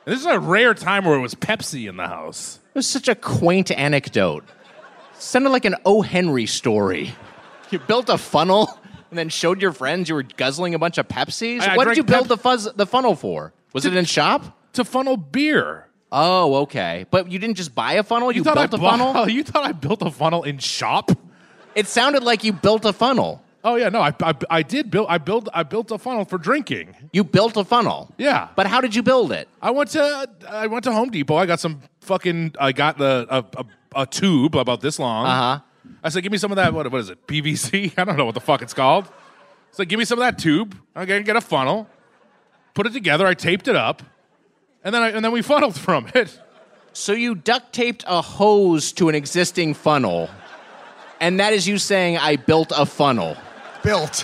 And this is a rare time where it was Pepsi in the house. It was such a quaint anecdote. Sounded like an O. Henry story. You built a funnel and then showed your friends you were guzzling a bunch of Pepsis? I What did you drank build the funnel for? Was it in shop? To funnel beer. Oh, okay. But you didn't just buy a funnel? You built a funnel? You thought I built a funnel in shop? It sounded like you built a funnel. Oh yeah, no, I did build. I built a funnel for drinking. You built a funnel? Yeah. But how did you build it? I went to Home Depot. I got a tube about this long. Uh-huh. I said, give me some of that. What is it? PVC? I don't know what the fuck it's called. So give me some of that tube. I get a funnel. Put it together. I taped it up, and then we funneled from it. So you duct taped a hose to an existing funnel, and that is you saying I built a funnel. Built.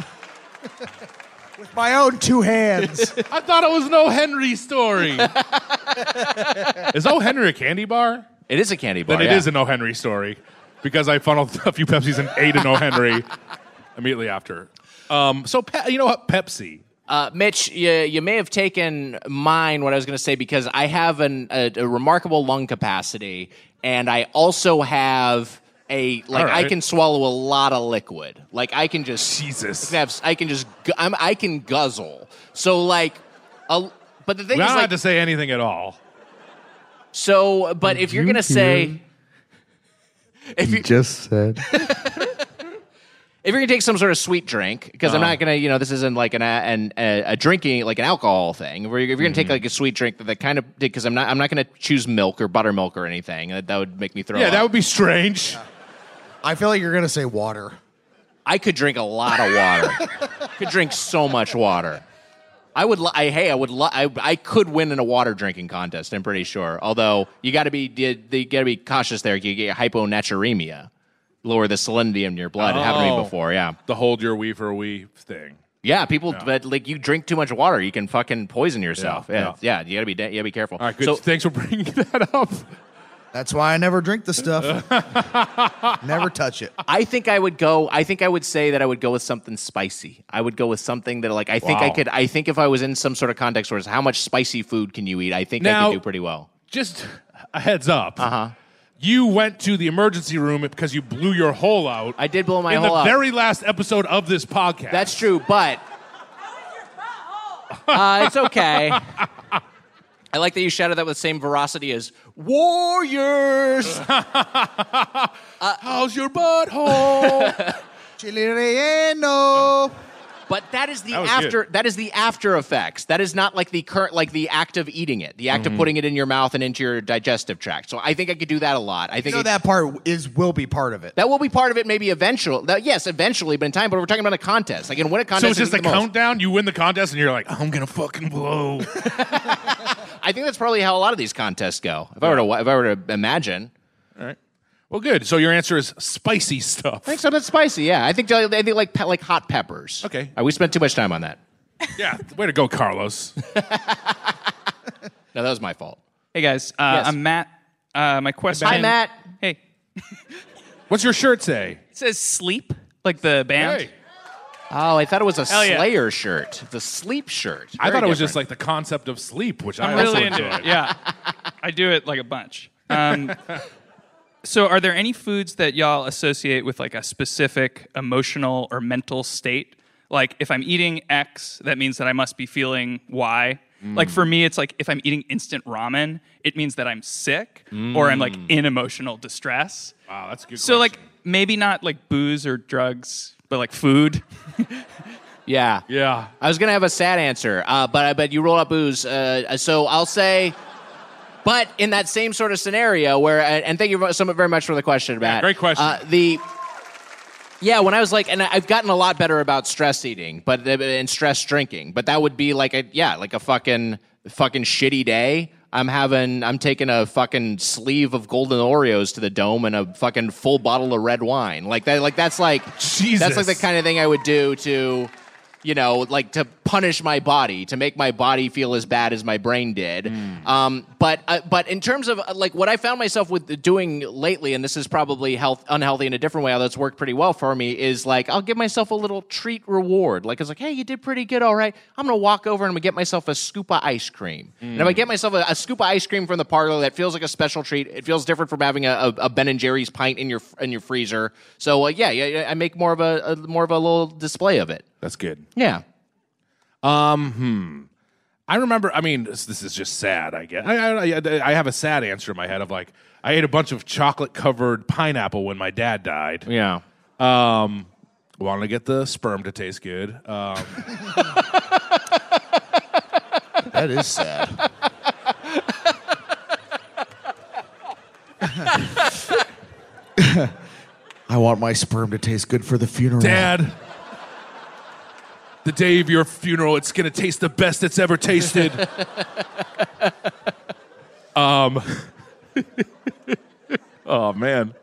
With my own two hands. I thought it was an O. Henry story. Is O. Henry a candy bar? It is a candy bar. Then it is an O. Henry story, because I funneled a few Pepsis and ate an O. Henry immediately after. You know what? Pepsi. Mitch, you may have taken mine, what I was going to say, because I have a remarkable lung capacity, and I also have I can swallow a lot of liquid. Like, I can just... Jesus. I can guzzle. So, but the thing We is, don't have to say anything at all. So, but if you're going to say... You just said... If you're going to take some sort of sweet drink, because I'm not going to, this isn't like a drinking, like an alcohol thing. If you're going to take like a sweet drink that kind of, because I'm not going to choose milk or buttermilk or anything. That would make me throw up. Yeah, that would be strange. I feel like you're going to say water. I could drink a lot of water. Could drink so much water. I could win in a water drinking contest, I'm pretty sure. Although you got to be cautious there. You get hyponatremia. Lower the salinity in your blood. It happened to me before, yeah. The hold your wee for a wee thing. Yeah, but you drink too much water, you can fucking poison yourself. Yeah, you gotta be careful. All right, good. So, thanks for bringing that up. That's why I never drink the stuff. Never touch it. I think I would say that I would go with something spicy. I would go with something that I think if I was in some sort of context where it's how much spicy food can you eat, I think I could do pretty well. Just a heads up. Uh-huh. You went to the emergency room because you blew your hole out. I did blow my hole out. In the very last episode of this podcast. That's true, but it's okay. I like that you shouted that with the same veracity as Warriors. How's your butthole? Chile relleno. But that is the after. That is the after effects. That is not like the current, like the act of eating it, the act of putting it in your mouth and into your digestive tract. So I think I could do that a lot. I think that part will be part of it. That will be part of it, maybe eventually. Yes, eventually, but in time. But we're talking about a contest. I can win a contest. So it's just a countdown. You win the contest, and you're like, I'm gonna fucking blow. I think that's probably how a lot of these contests go. If I were to imagine. All right. Well, good. So your answer is spicy stuff. I think so. That's spicy. Yeah, I think like hot peppers. Okay. We spent too much time on that. Yeah. Way to go, Carlos. No, that was my fault. Hey guys, Yes. I'm Matt. My question. Hi, Matt. Hey. What's your shirt say? It says Sleep, like the band. Hey. Oh, I thought it was a Hell yeah. Slayer shirt. The sleep shirt. I thought it was different. just like the concept of sleep, which I'm I really also into enjoy. it. Yeah, I do it like a bunch. So, are there any foods that y'all associate with like a specific emotional or mental state? Like, if I'm eating X, that means that I must be feeling Y. Like for me, it's like if I'm eating instant ramen, it means that I'm sick or I'm like in emotional distress. Wow, that's a good. So, question. like maybe not like booze or drugs, but like food. Yeah. Yeah. I was gonna have a sad answer, but you roll up booze. So I'll say. But in that same sort of scenario where, and thank you very much for the question, Matt. Yeah, great question. When I was and I've gotten a lot better about stress eating, and stress drinking. But that would be like a fucking shitty day. I'm taking a fucking sleeve of golden Oreos to the dome and a fucking full bottle of red wine. That's like Jesus. That's like the kind of thing I would do to. To punish my body, to make my body feel as bad as my brain did. But in terms of like what I found myself with doing lately, and this is probably unhealthy in a different way, although it's worked pretty well for me, is like I'll give myself a little treat reward. Like it's like, hey, you did pretty good, all right. I'm gonna walk over and I'm gonna get myself a scoop of ice cream. And if I get myself a scoop of ice cream from the parlor, that feels like a special treat. It feels different from having a Ben and Jerry's pint in your freezer. So I make more of a little display of it. That's good. Yeah. I remember. I mean, this is just sad. I guess I have a sad answer in my head of like I ate a bunch of chocolate covered pineapple when my dad died. Yeah. Wanted to get the sperm to taste good. That is sad. I want my sperm to taste good for the funeral. Dad, the day of your funeral, it's going to taste the best it's ever tasted. Oh, man.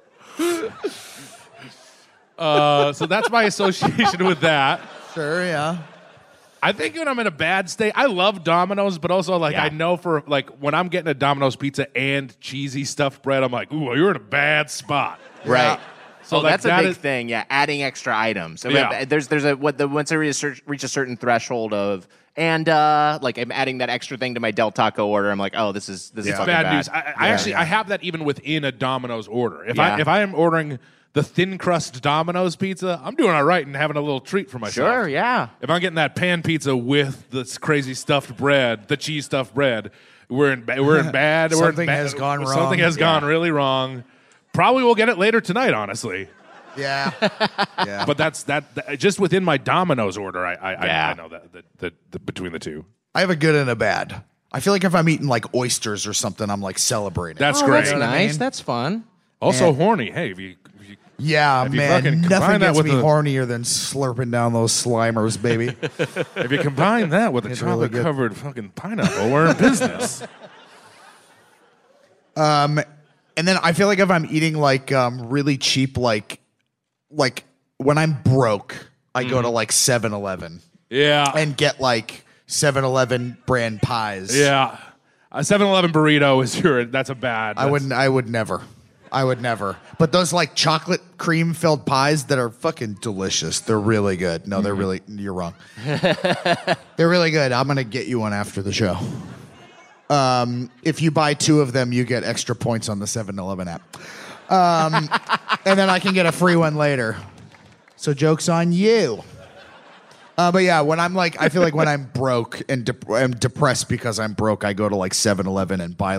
So that's my association with that. Sure, yeah. I think when I'm in a bad state, I love Domino's, but also like I know for like when I'm getting a Domino's pizza and cheesy stuffed bread, I'm like, ooh, you're in a bad spot. Right. Yeah. So that's a big thing. Yeah, adding extra items. So there's once I reach a certain threshold of and like I'm adding that extra thing to my Del Taco order. I'm like, oh, this is fucking bad news. I have that even within a Domino's order. If I am ordering the thin crust Domino's pizza, I'm doing all right and having a little treat for myself. Sure, yeah. If I'm getting that pan pizza with this crazy stuffed bread, the cheese stuffed bread, we're in bad. Something has gone wrong. Something has gone really wrong. Probably we'll get it later tonight, honestly. Yeah. Yeah. But that's just within my Domino's order. I know that between the two. I have a good and a bad. I feel like if I'm eating like oysters or something, I'm like celebrating. That's great. That's nice. That's fun. Also horny. Hey, if you yeah, if you man, fucking nothing combine that gets with me the- hornier than slurping down those Slimers, baby. If you combine that with a It's really good. chocolate-covered fucking pineapple, we're in business. And then I feel like if I'm eating like really cheap, like when I'm broke, I go to like 7-Eleven. Yeah. And get like 7-Eleven brand pies. Yeah. A 7-Eleven burrito that's a bad. I would never. But those like chocolate cream filled pies that are fucking delicious. They're really good. No, they're really, you're wrong. They're really good. I'm going to get you one after the show. If you buy 2 of them, you get extra points on the 7-Eleven app. And then I can get a free one later. So joke's on you. But yeah, when I'm like, I feel like when I'm broke and I'm depressed because I'm broke, I go to like 7-Eleven and buy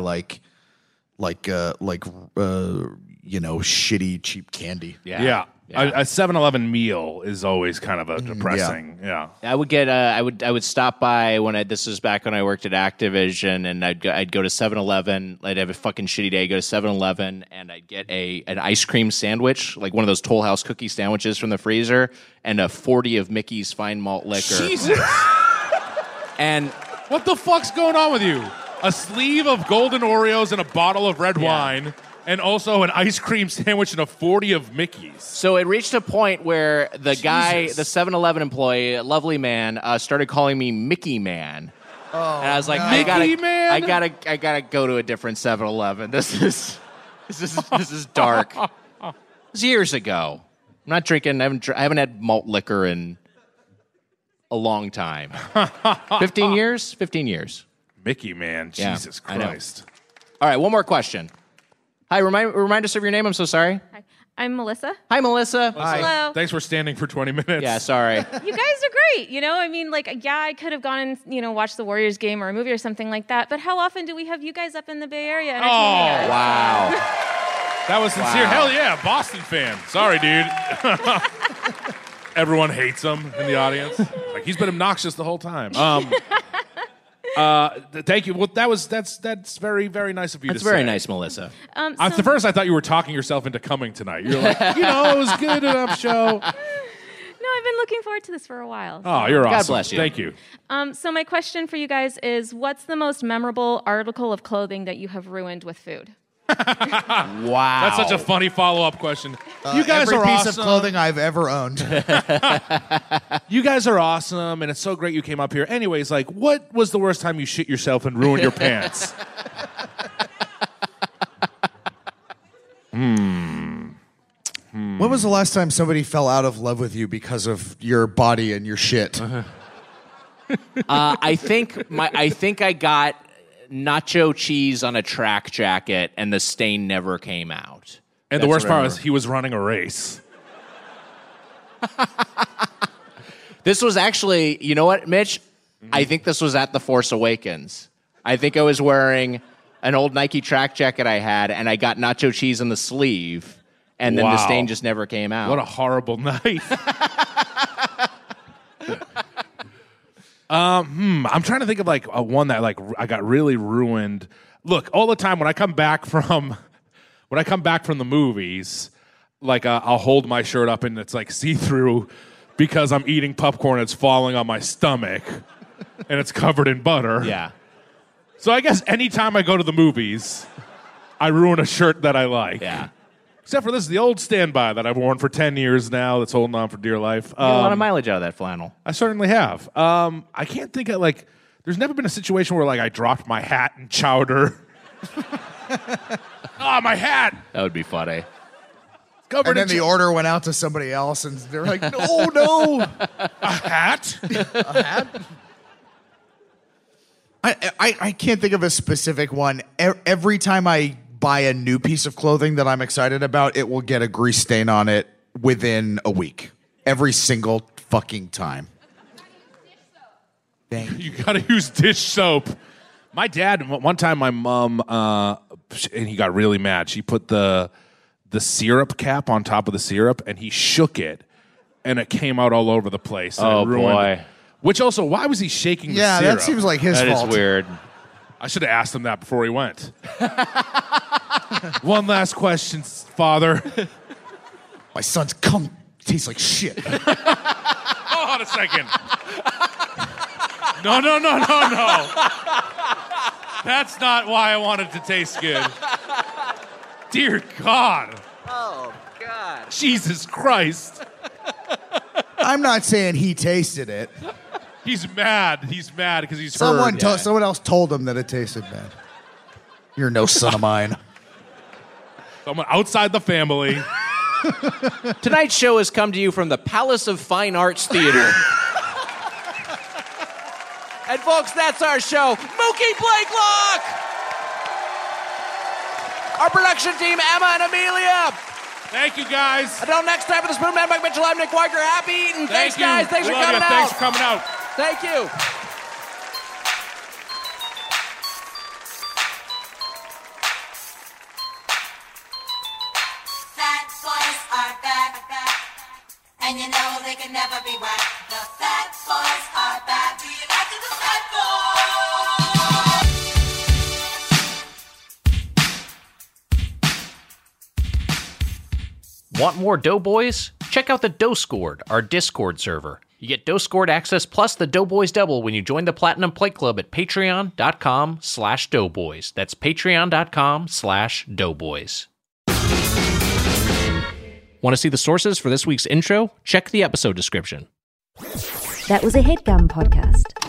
shitty cheap candy. Yeah. A 7-Eleven meal is always kind of a depressing. Yeah. I would get. I would stop by this was back when I worked at Activision, and I'd go to 7-Eleven. I'd have a fucking shitty day. Go to 7-Eleven, and I'd get an ice cream sandwich, like one of those Toll House cookie sandwiches from the freezer, and a 40 of Mickey's fine malt liquor. Jesus. And what the fuck's going on with you? A sleeve of golden Oreos and a bottle of red wine. And also an ice cream sandwich and a 40 of Mickey's. So it reached a point where the guy, the 7-Eleven employee, a lovely man, started calling me Mickey Man. Oh, and I was like, no. I gotta go to a different 7-Eleven. This is dark. It was years ago. I'm not drinking. I haven't had malt liquor in a long time. 15 years. 15 years. Mickey Man, Jesus Christ. All right, one more question. Hi, remind us of your name. I'm so sorry. Hi, I'm Melissa. Hi, Melissa. Hi. Hello. Thanks for standing for 20 minutes. Yeah, sorry. You guys are great. I mean, I could have gone and, watched the Warriors game or a movie or something like that. But how often do we have you guys up in the Bay Area entertaining us? Wow. That was sincere. Wow. Hell yeah, Boston fan. Sorry, dude. Everyone hates him in the audience. Like, he's been obnoxious the whole time. Thank you. Well, that's very, very nice of you That's to say. very nice, Melissa. At the first, I thought you were talking yourself into coming tonight. You're like, it was good enough show. No, I've been looking forward to this for a while. Oh, you're awesome. God bless you. Thank you. So my question for you guys is, what's the most memorable article of clothing that you have ruined with food? Wow. That's such a funny follow-up question. You guys every are piece awesome. of clothing I've ever owned. You guys are awesome, and it's so great you came up here. Anyways, like, what was the worst time you shit yourself and ruined your pants? When was the last time somebody fell out of love with you because of your body and your shit? I think I got nacho cheese on a track jacket, and the stain never came out. And the worst part was he was running a race. This was actually, you know what, Mitch? I think this was at The Force Awakens. I think I was wearing an old Nike track jacket I had, and I got nacho cheese in the sleeve, and then the stain just never came out. What a horrible night. I'm trying to think of like one that like I got really ruined. Look, all the time when I come back from the movies, like I'll hold my shirt up and it's like see-through because I'm eating popcorn. It's falling on my stomach and it's covered in butter. Yeah. So I guess anytime I go to the movies, I ruin a shirt that I like. Yeah. Except for this is the old standby that I've worn for 10 years now that's holding on for dear life. You get a lot of mileage out of that flannel. I certainly have. I can't think of, like, there's never been a situation where, like, I dropped my hat in chowder. My hat! That would be funny. And then the order went out to somebody else, and they're like, no. A hat? A hat? I can't think of a specific one. Every time I buy a new piece of clothing that I'm excited about, it will get a grease stain on it within a week. Every single fucking time. You gotta use dish soap. My dad, one time my mom, and he got really mad. She put the syrup cap on top of the syrup, and he shook it, and it came out all over the place. And it ruined boy. it. Which also, why was he shaking the Yeah, syrup? that seems like his That fault. is weird. I should have asked him that before he went. One last question, Father. My son's cum tastes like shit. Hold on a second. No. That's not why I want it to taste good. Dear God. Oh, God. Jesus Christ. I'm not saying he tasted it. He's mad. He's mad because he's Someone heard. someone else told him that it tasted bad. You're no son of mine. Someone outside the family. Tonight's show has come to you from the Palace of Fine Arts Theater. And folks, that's our show. Mookie Blakelock! Our production team, Emma and Amelia. Thank you, guys. Until next time for the Spoon Man, Mike Mitchell, I'm Nick Weiger. Happy eating. Thanks, you. guys. Thanks We for love coming you. out. Thanks for coming out. Thank you. Fat boys are back, and you know they can never be whacked. The fat boys are back. Do you like the fat boys? Want more Doughboys? Check out the Doughscored, our Discord server. You get Doughscored access plus the Doughboys double when you join the Platinum Plate Club at patreon.com/doughboys. That's patreon.com/doughboys. Want to see the sources for this week's intro? Check the episode description. That was a HeadGum podcast.